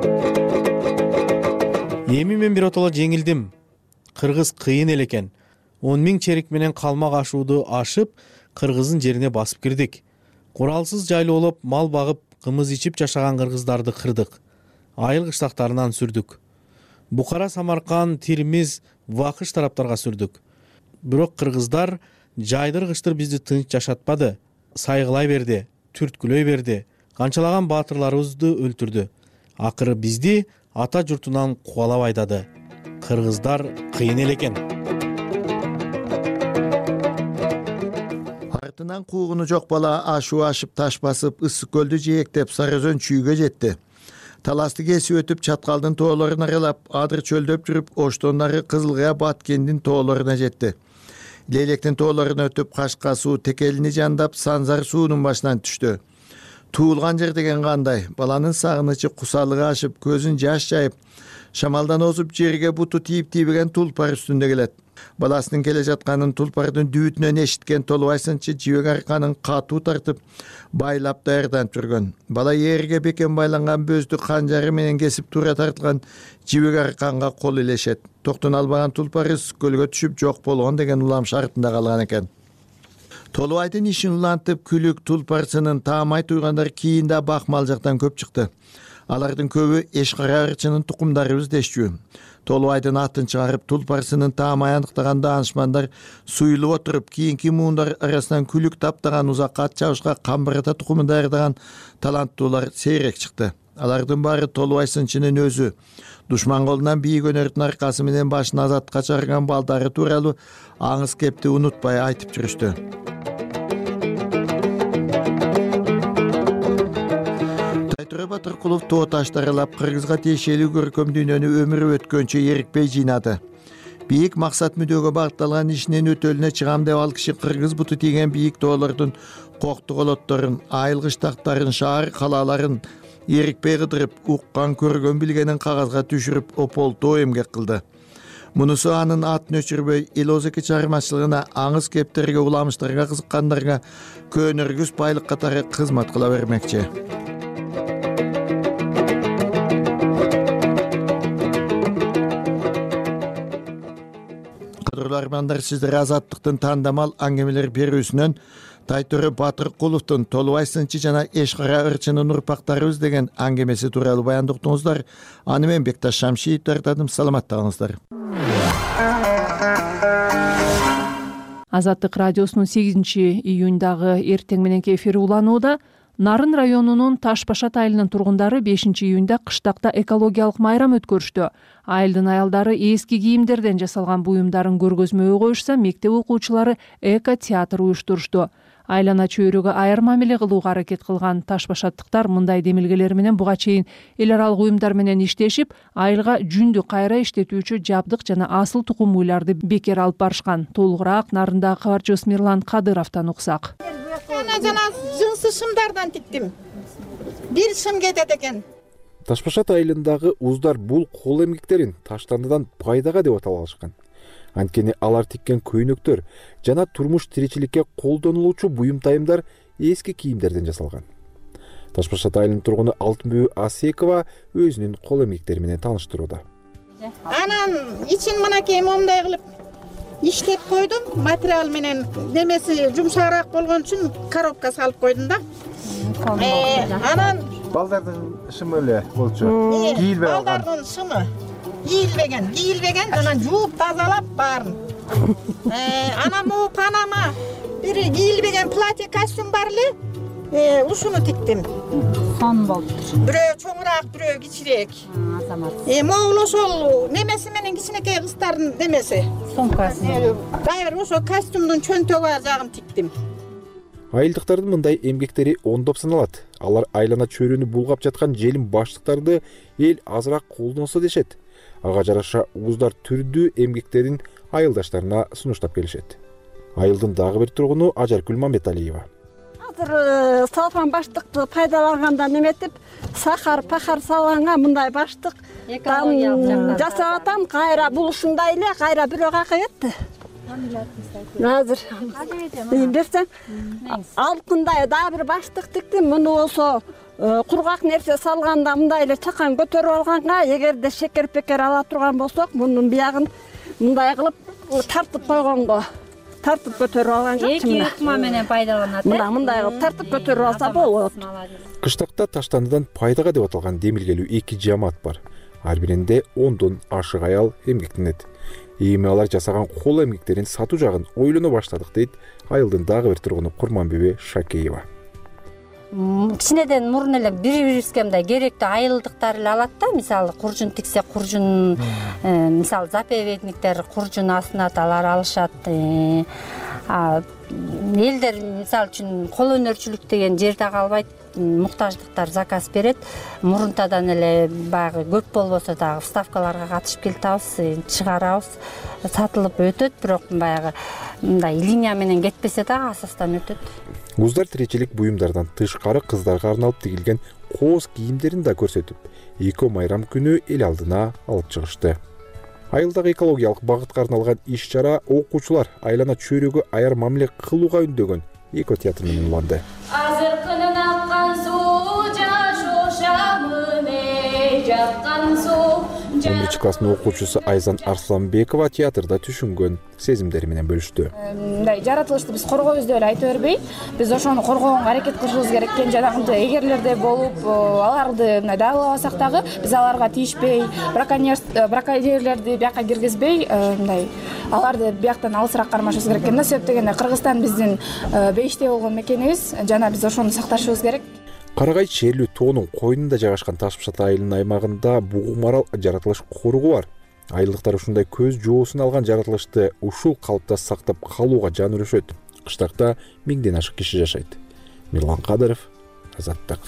Эми мен биротоло жеңилдим. Кыргыз кыйын эле экен. он миң черик менен калмак ашууду ашып кыргыздын жерине басып кирдик. Куралсыз жайлоолоп мал багып кымыз ичип жашаган кыргыздарды кырдык. Айыл кыштактарынан сүрдүк. Бухара, Самарканд, Тирмиз, Вакыш тараптарга сүрдүк. Бирок кыргыздар жайдыргычтыр бизди тынч жашатпады. Сайгылай берди, түрткүлөй берди. Канчалаган баатырларыбызды өлтүрдү. Акыры бизди ата журтунан кубалап айдады. Кыргыздар кыйын эле экен. Артынан куугуну жок бала ашуу ашып таш басып ысык көлдү жээктеп Сары Өзөн чүйгө жетти. Таласты кесип өтүп Чаткалдын тоолорун аралап адыр чөлдөп жүрүп оштон нары Кызылкая Баткендин тоолоруна жетти. Лейлектин тоолорун өтүп Кашка суу Текелини жандап Санзар суунун башынан түштү. Туулган жер деген кандай? Баланын сагынычы кусалыгы ашып көзүн жаш жайып, шамалдан озуп жерге буту тийип тийбеген тулпар үстүндө келет. Баласынын келе жатканын тулпардын дүүтүнөн эшиткен Толубай сынчы жибек арканын катуу тартып байлап даярданып жүргөн. Бала ээрге бекен байланган бөздү канжары менен кесип туура тартылган жибек арканга кол илешет. Токтун албаган тулпары көлгө түшүп жок болгон деген улам шартында калган экен. Толубайдын ишин улантып күлүк тулпарсынын таамай туйгандар кийинде бакмал жактан көп чыкты. Алардын көбү эшкара ырчынын тукумдарыбыз дешчү. Толубайдын атын чыгарып тулпарсынын таамай аныктаган даанышмандар суюлуп отуруп, кийинки муундар арасынан күлүк таптаган узакка ат чабышка камбырата тукумун даярдаган таланттуулар сейрек чыкты. Алардын баары Толубай сынчынын өзү. Душман колунан бийик өнөрдүн аркасы менен башын азатка чыгарган балдары тууралуу аңыз кепти унутпай айтып жүрүштү. Тайтура Батыркулов тоо ташты аралап кыргызга тиешелүү көркөм дүйнөнү өмүрү өткөнчө эрикпей жыйнады. Бийик максат мүдөгө багытталган ишинин өтөлүнө чыгам деп ал киши кыргыз буту тийген бийик тоолордун кокту колотторун, айыл кыштактарын, шаар калааларын эрикпей кыдырып, уккан көргөн билгенин кагазга түшүрүп ополтоо эмгек кылды. Мунусу анын атын өчүрбөй эл озеки чыгармачылыгына, аңыз кептерге, уламыштарга кызыккандарга көөнөргүс байлык катары кызмат кыла бермекчи. Кадырлуу армандар, сиздер Азаттыктын тандамал аңгемелер берүүсүнөн Тайтура Батыркуловдун Толубай сынчы жана эшкара ырчынын урпактарыбыз деген аңгемеси тууралуу баяндоо уктуңуздар. Аны мен Бекташ Шамшиев тартадым. Саламаттагыңыздар. Азаттык радиосунун сегизинчи июндагы эртең мененки эфири уланууда. Нарын районунун Таш Башат айылынын тургундары бешинчи июнда кыштакта экологиялык майрам өткөрүштү. Айылдын аялдары эски кийимдерден жасалган буюмдарын көргөзмөгө коюшса, мектеп окуучулары эко-театр уюштурушту. Айлана чөйрөгө айыр мамиле кылууга аракет кылган Таш Башаттыктар мындай демилгелер менен буга чейин эл аралык уюмдар менен иштешип, айылга жүндү кайра иштетүүчү жабдык жана асыл тукум уйларды бекер алып барышкан. Толугураак Нарындагы кабарчыбыз Мирлан Кадыровдон уксак. Жана жынсы шымдардан тиктим. Бир шым кетет экен. Таш Башат айылындагы уздар бул кол эмгектерин таштандыдан пайдага деп аталышкан. Анткени алар тиккен көйнөктөр жана турмуш тиричиликке колдонулуучу буюм тайымдар эски кийимдерден жасалган. Таш Башат айылынын тургуну Алтынбүбү Асекова өзүнүн кол эмгектери менен тааныштырууда. Анан ичин мынакей момундай кылып иштеп койдум, материал менен немеси жумшагыраак болгон үчүн коробка салып койдум да. Анан балдардын шымы эле болчу. Кийилбей калган. Балдардын шымы кийилбеген, кийилбеген, анан жууп тазалап баарын. Анан могу панама бир кийилбеген платье костюм бар эле, ушуну тиктим. Сон болду. Бирөө чоңураак, бирөө кичирээк. Э, могул ошол немеси менен кичинекей кыздардын немеси. Сумкасы. Дайыр ошо костюмдун чөнтөгү бар жагын тиктим. Айылдыктардын мындай эмгектери ондоп саналат. Алар айлана чөйрөнү булгап жаткан желим баштыктарды эл азыраак колдонсо дешет. Ага жараша уздар түрдүү эмгектерин айылдаштарына сунуштап келишет. Айылдын дагы бир тургуну Ажаркүл Мамбеталиева. Азыр салфан баштыкты пайдалангандан эметип, сахар, пахар салганга мындай баштык жасап атам, кайра бул ушундай эле, кайра бирөө какыйт. Азыр берсем, алтындай дагы бир баштык тиктим. Муну болсо кургак нерсе салганда мындай эле чакан көтөрүп алганга, эгерде шекер-пекер ала турган болсок, мунун биягын мындай кылып тартып койгонго тартып көтөрүп алган жок. Эки ыкма менен пайдаланат. Мына мындай кылып тартып көтөрүп алса болот. Кыштакта таштандыдан пайдага деп аталган демилгелүү эки жамаат бар. Ар биринде ондон ашык аял эмгектенет. Эми алар жасаган кол эмгектерин сатуу жагын ойлоно баштадык дейт айылдын дагы бир тургуну Курманбебе Шакеева. Кичинеден мурун эле бири-бирибизге мындай керектүү айылдыктар эле алат да, мисалы куржун тиксе куржун, мисалы заповедниктер куржун асынат, алар алышат. Элдер мисалы үчүн кол өнөрчүлүк деген жерде калбайт, муктаждыктар заказ берет. Мурунтадан эле баягы көп болбосо дагы вставкаларга катышып келатабыз, чыгарабыз, сатылып өтөт, бирок баягы мындай линия менен кетпесе дагы асастан өтөт. Уздар тиричилик буюмдардан тышкары кыздарга арналып тигилген кооз кийимдерин да көрсөтүп, эко майрам күнү эл алдына алып чыгышты. Айылдагы экологиялык багытка арналган иш-чара окуучулар айлана чөйрөгө аяр мамиле кылууга үндөгөн эко театр менен уланды. Азыркынын аккан суу жашошамыне жаткан суу. он биринчи класстын окуучусу Айзан Арсланбекова театрда түшүнгөн сезимдери менен бөлүштү. Мындай жаратылышты биз коргойбуз деп эле айта бербей, биз ошону коргоого аракет кылышыбыз керек экен. Жанагындай эгерлерде болуп, аларды мындай дагылабасак дагы, биз аларга тийишпей, браконьерлерди бияка киргизбей, мындай аларды бияктан алысыраак кармашыбыз керек экен да. Себеп дегенде Кыргызстан биздин бейиштей болгон мекенибиз, жана биз ошону сакташыбыз керек. Карагай черлүү тоонун койнунда жайгашкан Ташпышат айылынын аймагында бугу марал жаратылыш коргоо бар. Айылдыктар ушундай көз жоосун алган жаратылышты ушул калыпта сактап калууга жан өрүшөт. Кыштакта миңден ашык киши жашайт. Мирлан Кадыров, Азаттык.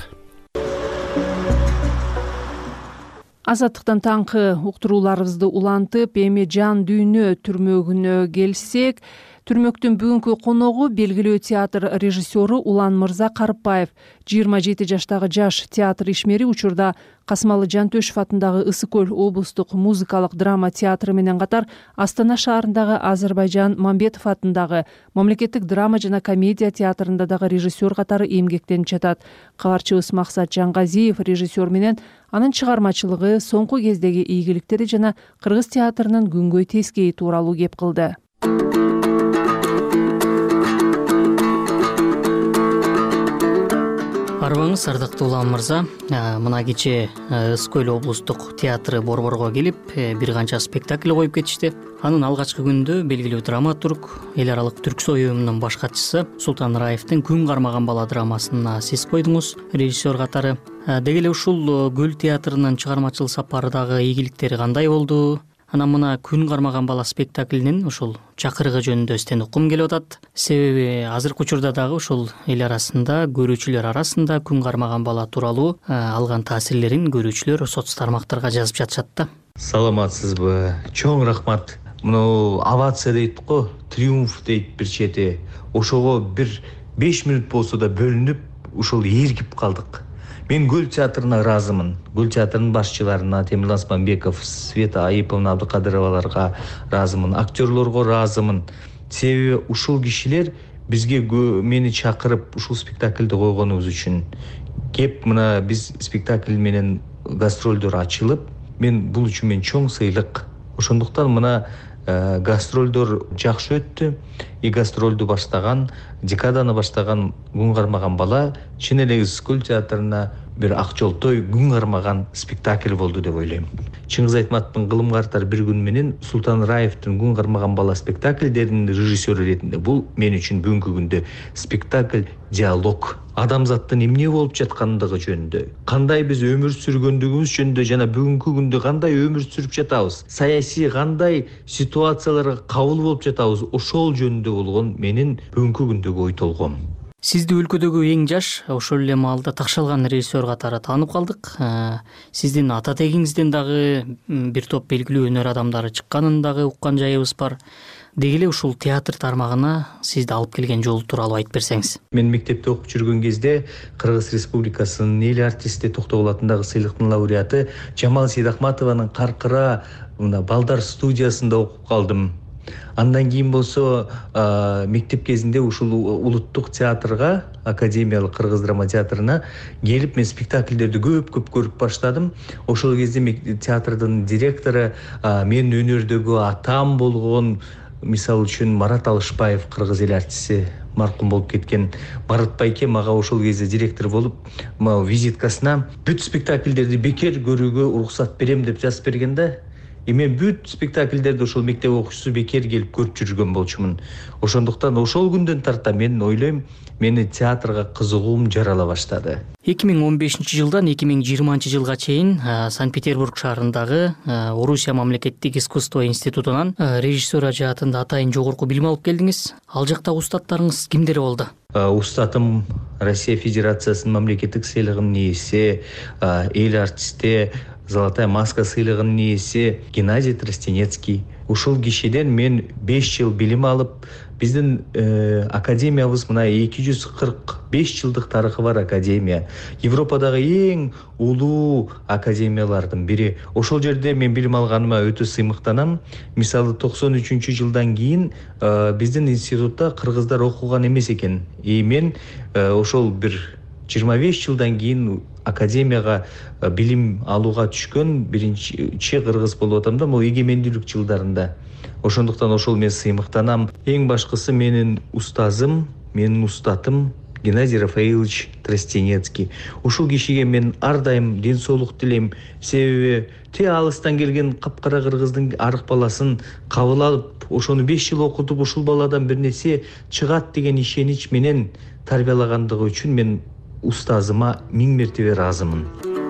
Азаттыктан таңкы уктурууларыбызды улантып, эми жан дүйнө түрмөгүнө келсек, түрмөктүн бүгүнкү коногу белгилүү театр режиссеру Улан Мырза Карыпбаев. жыйырма жети жаштагы жаш театр ишмери учурда Касымалы Жантөшев атындагы Ысык көл облустук музыкалык драма театры менен катар Астана шаарындагы Азарбайжан Мамбетов атындагы мамлекеттик драма жана комедия театрында дагы режиссер катары эмгектенип жатат. Кабарчыбыз Максат Жангазиев режиссер менен анын чыгармачылыгы, соңку кездеги ийгиликтери жана кыргыз театрынын күнгөй тескейи тууралуу кеп кылды. Арыбаңыз ардактуу Улан Мырза, мына кечээ Ысык көл облустук театры Борборго келип, бир канча спектакль коюп кетишти. Анын алгачкы күндө белгилүү драматург, эл аралык түрксой уюмунун баш катчысы Султан Раевдин Күн кармаган бала драмасына сиз койдуңуз, режиссер катары. Деги эле ушул Көл театрынын чыгармачылык сапары дагы ийгиликтери кандай болду? Анан мына Күн кармаган бала спектаклинин ушул чакырыгы жөнүндө сизден уккум келип атат. Себеби азыркы учурда дагы ушул эл арасында, көрүүчүлөр арасында Күн кармаган бала тууралуу алган таасирлерин көрүүчүлөр соц тармактарга жазып жатышат да. Саламатсызбы? Чоң рахмат. Мына овация дейт го, триумф дейт бир чети. Ошого бир беш мүнөт болсо да бөлүнүп, ушул эргип калдык. Мен Көл театрына ыраазымын. Көл театрынын башчыларына Темирлан Османбеков, Света Айыповна, Абдыкадыроваларга ыраазымын, актерлорго ыраазымын. Себеби ушул кишилер бизге мени чакырып ушул спектакльди койгонубуз үчүн. Кеп мына биз спектакль менен гастролдор ачылып, мен бул үчүн мен чоң сыйлык. Ошондуктан мына гастролдор жакшы өттү. И гастролду баштаган, декаданы баштаган Күн кармаган бала чын эле Ысык көл театрына бир ак жолтой күн кармаган спектакль болду деп ойлойм. Чыңгыз Айтматовдун Кылым картар бир күн менен Султан Раевдин Күн кармаган бала спектакльдеринин режиссеру ретинде бул мен үчүн бүгүнкү күндө спектакль диалог. Адамзаттын эмне болуп жаткандыгы жөнүндө, кандай биз өмүр сүргөндүгүбүз жөнүндө жана бүгүнкү күндө кандай өмүр сүрүп жатабыз, саясий кандай ситуацияларга кабыл болуп жатабыз, ошол жөнүндө болгон менин бүгүнкү күндөгү ой толгоом. Сизди өлкөдөгү эң жаш, ошол эле маалда такшалган режиссер катары таанып калдык. Сиздин ата тегиңизден дагы бир топ белгилүү өнөр адамдары чыкканын дагы уккан жайыбыз бар. Деги эле ушул театр тармагына сизди алып келген жол тууралуу айтып берсеңиз. Мен мектепте окуп жүргөн кезде Кыргыз Республикасынын эл артисти Токтогул атындагы сыйлыктын лауреаты Жамал Сейдахматованын Каркыра мына балдар студиясында окуп калдым. Андан кийин болсо мектеп кезинде ушул улуттук театрга, Академиялык Кыргыз драма театрына келип мен спектакльдерди көп-көп көрүп баштадым. Ошол кезде театрдын директору мен өнөрдөгү атам болгон мисалы үчүн Марат Алышбаев, кыргыз эл артисти, маркум болуп кеткен Марат байке мага ошол кезде директор болуп, могу визиткасына бүт спектакльдерди бекер көрүүгө уруксат берем деп жазып берген да. И мен бүт спектакльдерди ошол мектеп окуучусу бекер келип көрүп жүргөн болчумун. Ошондуктан ошол күндөн тарта мен ойлойм, мени театрга кызыгуум жарала баштады. эки миң он бешинчи жылдан эки миң жыйырманчы жылга чейин Санкт-Петербург шаарындагы Орусия мамлекеттик искусство институтунан режиссер ажаатында атайын жогорку билим алып келдиңиз. Ал жакта устаттарыңыз кимдер болду? Устатым Россия Федерациясынын мамлекеттик сыйлыгынын ээси, эл артисти, Золотая маска сыйлыгынын ээси Геннадий Тростенецкий. Ушул кишиден мен беш жыл билим алып, биздин э, академиябыз мына эки жүз кырк беш жылдык тарыхы бар академия. Европадагы эң улуу академиялардын бири. Ошол жерде мен билим алганыма өтө сыймыктанам. Мисалы токсон үчүнчү жылдан кийин э, биздин институтта кыргыздар окуган эмес экен. И мен э, ошол бир жыйырма беш жылдан кийин академияга билим алууга түшкөн биринчи кыргыз болуп атам да, бул эгемендүүлүк жылдарында. Ошондуктан ошол мен сыймыктанам. Эң башкысы менин устазым, менин устатым Геннадий Рафаилович Тростенецкий. Ушул кишиге мен ар дайым ден соолук тилейм. Себеби те алыстан келген капкара кыргыздын арык баласын кабыл алып, ошону беш жыл окутуп, ушул баладан бир нерсе чыгат деген ишенич менен тарбиялагандыгы үчүн мен устазыма миң мертебе ыраазымын.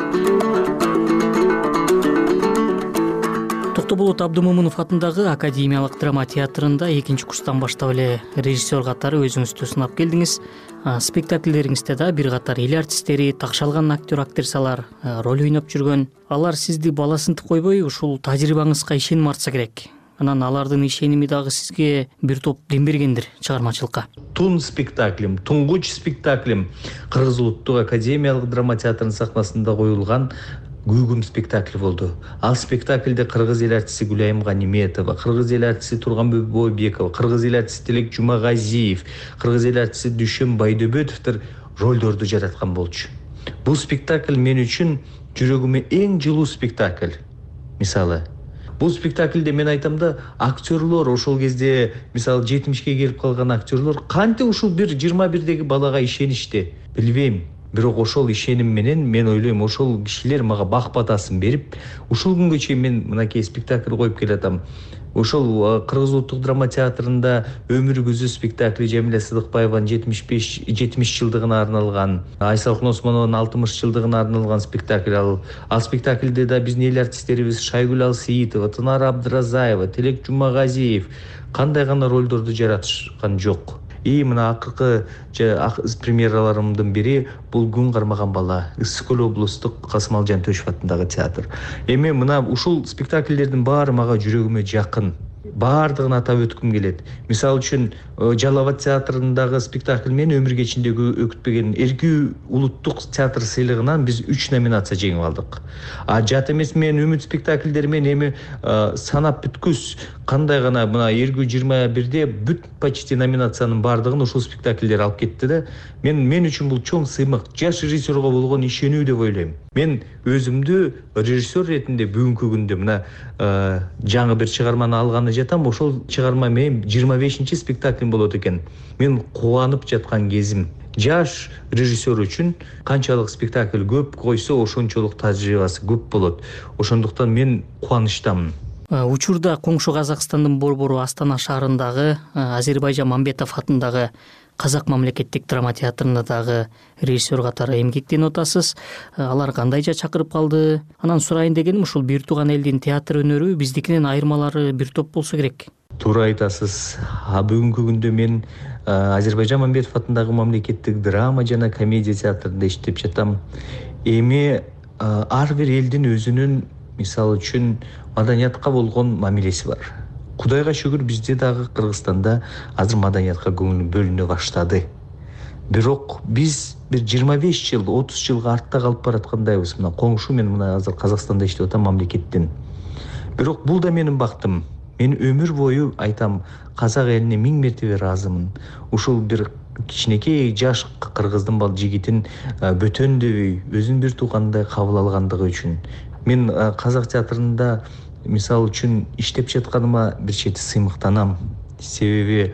Токтоболот Абдымомунов атындагы Академиялык драма театрында экинчи курстан баштап эле режиссер катары өзүңүздү сынап келдиңиз. Спектакльдериңизде да бир катар эл артисттери, такшалган актер актрисалар роль ойноп жүргөн. Алар сизди баласынтып койбой, ушул тажрыйбаңызга ишеним артса керек. Анан алардын ишеними дагы сизге бир топ дем бергендир чыгармачылыкка. Тун спектаклим, туңгуч спектаклим Кыргыз улуттук академиялык драма театрынын сахнасында коюлган Гүгүм спектакли болду. Ал спектакльде кыргыз эл артисти Гүлайым Ганиметова, кыргыз эл артисти Турганбек Бойбеков, кыргыз эл артисти Тилек Жумагазиев, кыргыз эл артисти Дүшөн Байдөбөтовдор ролдорду жараткан болчу. Бул спектакль мен үчүн жүрөгүмө эң жылуу спектакль. Мисалы, бул спектакльде мен айтам да, актерлор ошол кезде, мисалы жетимишке келип калган актерлор кантип ушул бир жыйырма бирдеги балага ишеништи, билбейм. Бирок ошол ишеним менен мен ойлойм, ошол кишилер мага бак батасын берип, ушул күнгө чейин мен мынакей спектакль коюп келатам. Ошол Кыргыз улуттук драма театрында Өмүр күзү спектакли Жамиля Сыдыкбаеванын жетимиш беш жетимиш жылдыгына арналган, Айсалкын Осмонованын алтымыш жылдыгына арналган спектакль. Ал, ал спектакльде да биздин эл артисттерибиз Шайгүл Алсейитова, Тынар Абдыразаева, Тилек Жумагазиев кандай гана ролдорду жаратышкан жок. И мына акыркы премьераларымдын бири бул Күн кармаган бала, Ысык көл облустук Касымалжан Төшев атындагы театр. Эми мына ушул спектакльдердин баары мага жүрөгүмө жакын. Баардыгын атап өткүм келет. Мисалы үчүн Жалал Абад театрындагы спектакль мен өмүр кечиндеги өкүтпеген Эркүү улуттук театр сыйлыгынан биз үч номинация жеңип алдык. А жат эмес мен үмүт спектакльдери мен эми санап бүткүс кандай гана мына Эркүү жыйырма бирде бүт почти номинациянын баардыгын ушул спектакльдер алып кетти да. Мен мен үчүн бул чоң сыймык, жаш режиссерго болгон ишенүү деп ойлойм. Мен өзүмдү режиссер ретинде бүгүнкү күндө мына жаңы бир чыгарманы алганы жатам. Ошол чыгарма менин жыйырма бешинчи спектаклим болот экен. Мен кубанып жаткан кезим. Жаш режиссер үчүн канчалык спектакль көп койсо, ошончолук тажрыйбасы көп болот. Ошондуктан мен кубанычтамын. Учурда коңшу Казакстандын борбору Астана шаарындагы Азербайжан Мамбетов атындагы Казак мамлекеттик драма театрында дагы режиссер катары эмгектенип атасыз. Алар кандайча чакырып калды? Анан сурайын дегеним, ушул бир тууган элдин театр өнөрү биздикинен айырмалары бир топ болсо керек. Туура айтасыз. А бүгүнкү күндө мен Азербайжан Мамбетов атындагы мамлекеттик драма жана комедия театрында иштеп жатам. Эми ар бир элдин өзүнүн, мисалы үчүн, маданиятка болгон мамилеси бар. Кудайга шүгүр, бизде дагы Кыргызстанда азыр маданиятка көңүл бөлүнө баштады. Бирок биз бир жыйырма беш жыл, отуз жылга артта калып бараткандайбыз. Мына коңшу мен мына азыр Казакстанда иштеп атам мамлекеттен. Бирок бул да менин бактым. Мен өмүр бою айтам, казак элине миң мертебе ыраазымын. Ушул бир кичинекей жаш кыргыздын бал жигитин бөтөндөбөй, өзүн бир туугандай кабыл алгандыгы үчүн. Мен казак театрында мисалы үчүн иштеп жатканыма бир чети сыймыктанам. себеби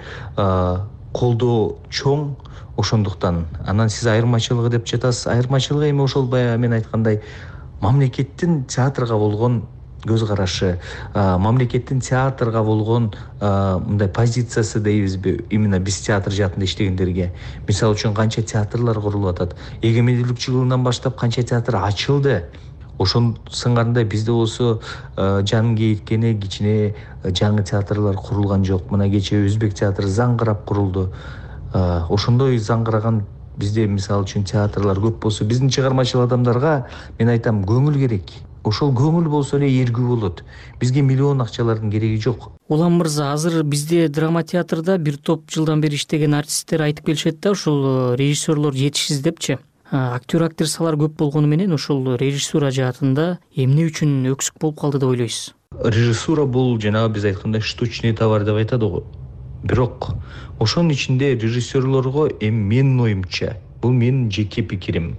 колдоо чоң, ошондуктан анан сиз айырмачылыгы деп жатасыз. Айырмачылыгы эми ошол баягы мен айткандай мамлекеттин театрга болгон көз карашы, мамлекеттин театрга болгон мындай позициясы дейбизби, именно биз театр жаатында иштегендерге. Мисалы үчүн канча театрлар курулуп атат, эгемендүүлүк жылынан баштап канча театр ачылды. Ошон сыңарында бизде болсо жанын кейиткени кичине жаңы театрлар курулган жок. Мына кечээ Өзбек театры заңгырап курулду. Ошондой заңгыраган бизде мисалы үчүн театрлар көп болсо, биздин чыгармачыл адамдарга мен айтам, көңүл керек. Ошол көңүл болсо эле эргүү болот. Бизге миллион акчалардын кереги жок. Улам мырза, азыр бизде драма театрда бир топ жылдан бери иштеген артисттер айтып келишет да, ушул режиссерлор жетишсиз депчи. Актер актрисалар көп болгону менен ушул режиссура жаатында эмне үчүн өксүк болуп калды деп ойлойсуз? Режиссура бул жанагы биз айткандай штучный товар деп айтады го. Бирок ошонун ичинде режиссерлорго эми менин оюмча, бул менин жеке пикирим.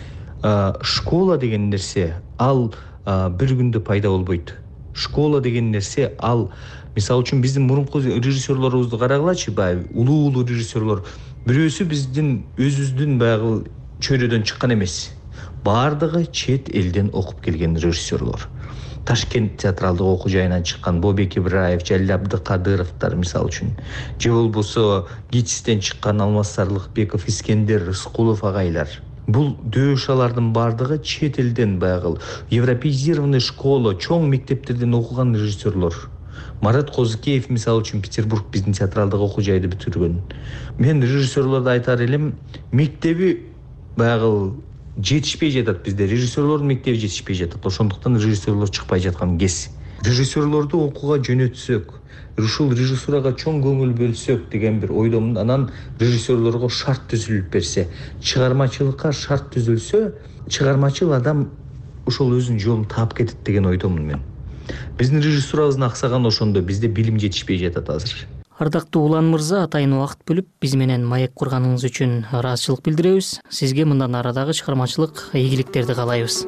Школа деген нерсе ал бир күндө пайда болбойт. Школа деген нерсе ал, мисалы үчүн биздин мурунку режиссерлорубузду карагылачы, баягы улуу-улуу режиссерлор. Бирөөсү биздин өзүбүздүн баягы чөйрөдөн чыккан эмес. Баардыгы чет элден окуп келген режиссерлор. Ташкент театралдык окуу жайынан чыккан Бобек Ибраев, Жалил Абдыкадыровдор мисалы үчүн. Же болбосо ГИТИСтен чыккан Алмаз Сарлыкбеков, Искендер Рыскулов агайлар. Бул дөшалардын баардыгы чет элден баягы европеизированный школа, чоң мектептерден окуган режиссерлор. Марат Козыкеев мисалы үчүн Петербург биздин театралдык окуу жайды бүтүргөн. Мен режиссерлорду айтар элем, мектеби баягы жетишпей жатат бизде, режиссерлордун мектеби жетишпей жатат. Ошондуктан режиссерлор чыкпай жаткан кез. Режиссерлорду окууга жөнөтсөк, ушул режиссурага чоң көңүл бөлсөк деген бир ойдомун. Анан режиссерлорго шарт түзүлүп берсе, чыгармачылыкка шарт түзүлсө, чыгармачыл адам ушул өзүнүн жолун таап кетет деген ойдомун мен. Биздин режиссурабыздын аксаган ошондо, бизде билим жетишпей жатат азыр. Ардактуу Улан мырза, атайын убакыт бөлүп биз менен маек курганыңыз үчүн ыраазычылык билдиребиз. Сизге мындан арадагы чыгармачылык ийгиликтерди каалайбыз.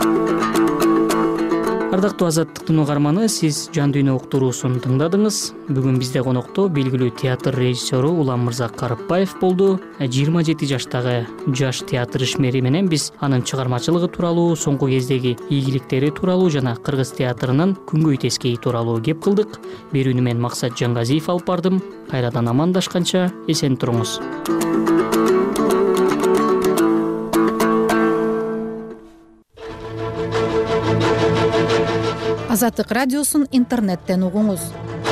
Ардактуу Азаттыктын угарманы, сиз Жан дүйнө уктуруусун тыңдадыңыз. Бүгүн бизде конокто белгилүү театр режиссеру Улан мырза Карыпбаев болду. жыйырма жети жаштагы жаш театр ишмери менен биз анын чыгармачылыгы тууралуу, соңку кездеги ийгиликтери тууралуу жана кыргыз театрынын күнгөй тескейи тууралуу кеп кылдык. Берүүнү мен Максат Жангазиев алып бардым. Кайрадан амандашканча эсен туруңуз. Азаттык радиосун интернеттен угуңуз.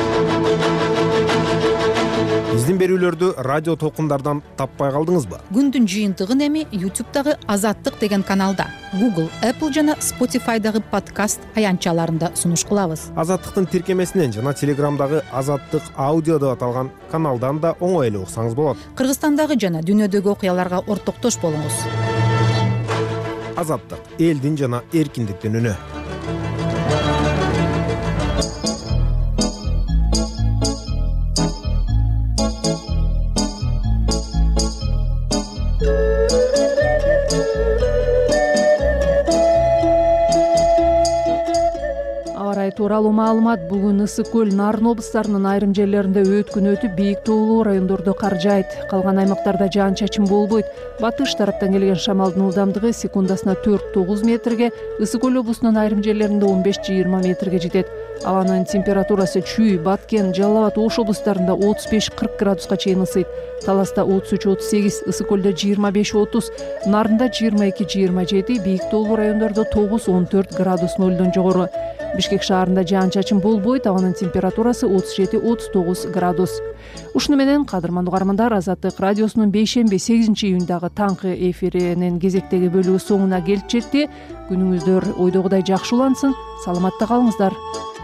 Биздин берүүлөрдү радио толкундардан таппай калдыңызбы? Күндүн жыйынтыгын эми ютубтагы Азаттык деген каналда, Google, Apple жана Spotify'дагы подкаст аянтчаларында сунуш кылабыз. Азаттыктын тиркемесинен жана Телеграмдагы Азаттык аудио деп аталган каналдан да оңой эле уксаңыз болот. Кыргызстандагы жана дүйнөдөгү окуяларга ортоктош болуңуз. Азаттык — элдин жана эркиндиктин үнү. тууралуу маалымат. Бүгүн Ысык көл, Нарын облустарынын айрым жерлеринде өткүн өтүп, бийик тоолуу райондордо кар жаайт. Калган аймактарда жаан-чачын болбойт. Батыш тараптан келген шамалдын ылдамдыгы секундасына төрт тогуз метрге, Ысык көл облусунун айрым жерлеринде он беш жыйырма метрге жетет. Абанын температурасы Чүй, Баткен, Жалал Абад, Ош облустарында отуз беш кырк градуска чейин ысыйт. Таласта отуз үч отуз сегиз, Ысык көлдө жыйырма беш отуз, Нарында жыйырма эки жыйырма жети, бийик тоолуу райондордо тогуз он төрт градус нөлдөн жогору. Бишкек шаарында жаан-чачын болбойт, абанын температурасы отуз жети отуз тогуз градус. Ушуну менен кадырмандуу угармандар, Азаттык радиосунун бейшемби сегизинчи июндагы таңкы эфиринин кезектеги бөлүгү соңуна келип жетти. Күнүңүздөр ойдогудай жакшы улансын, саламатта калыңыздар.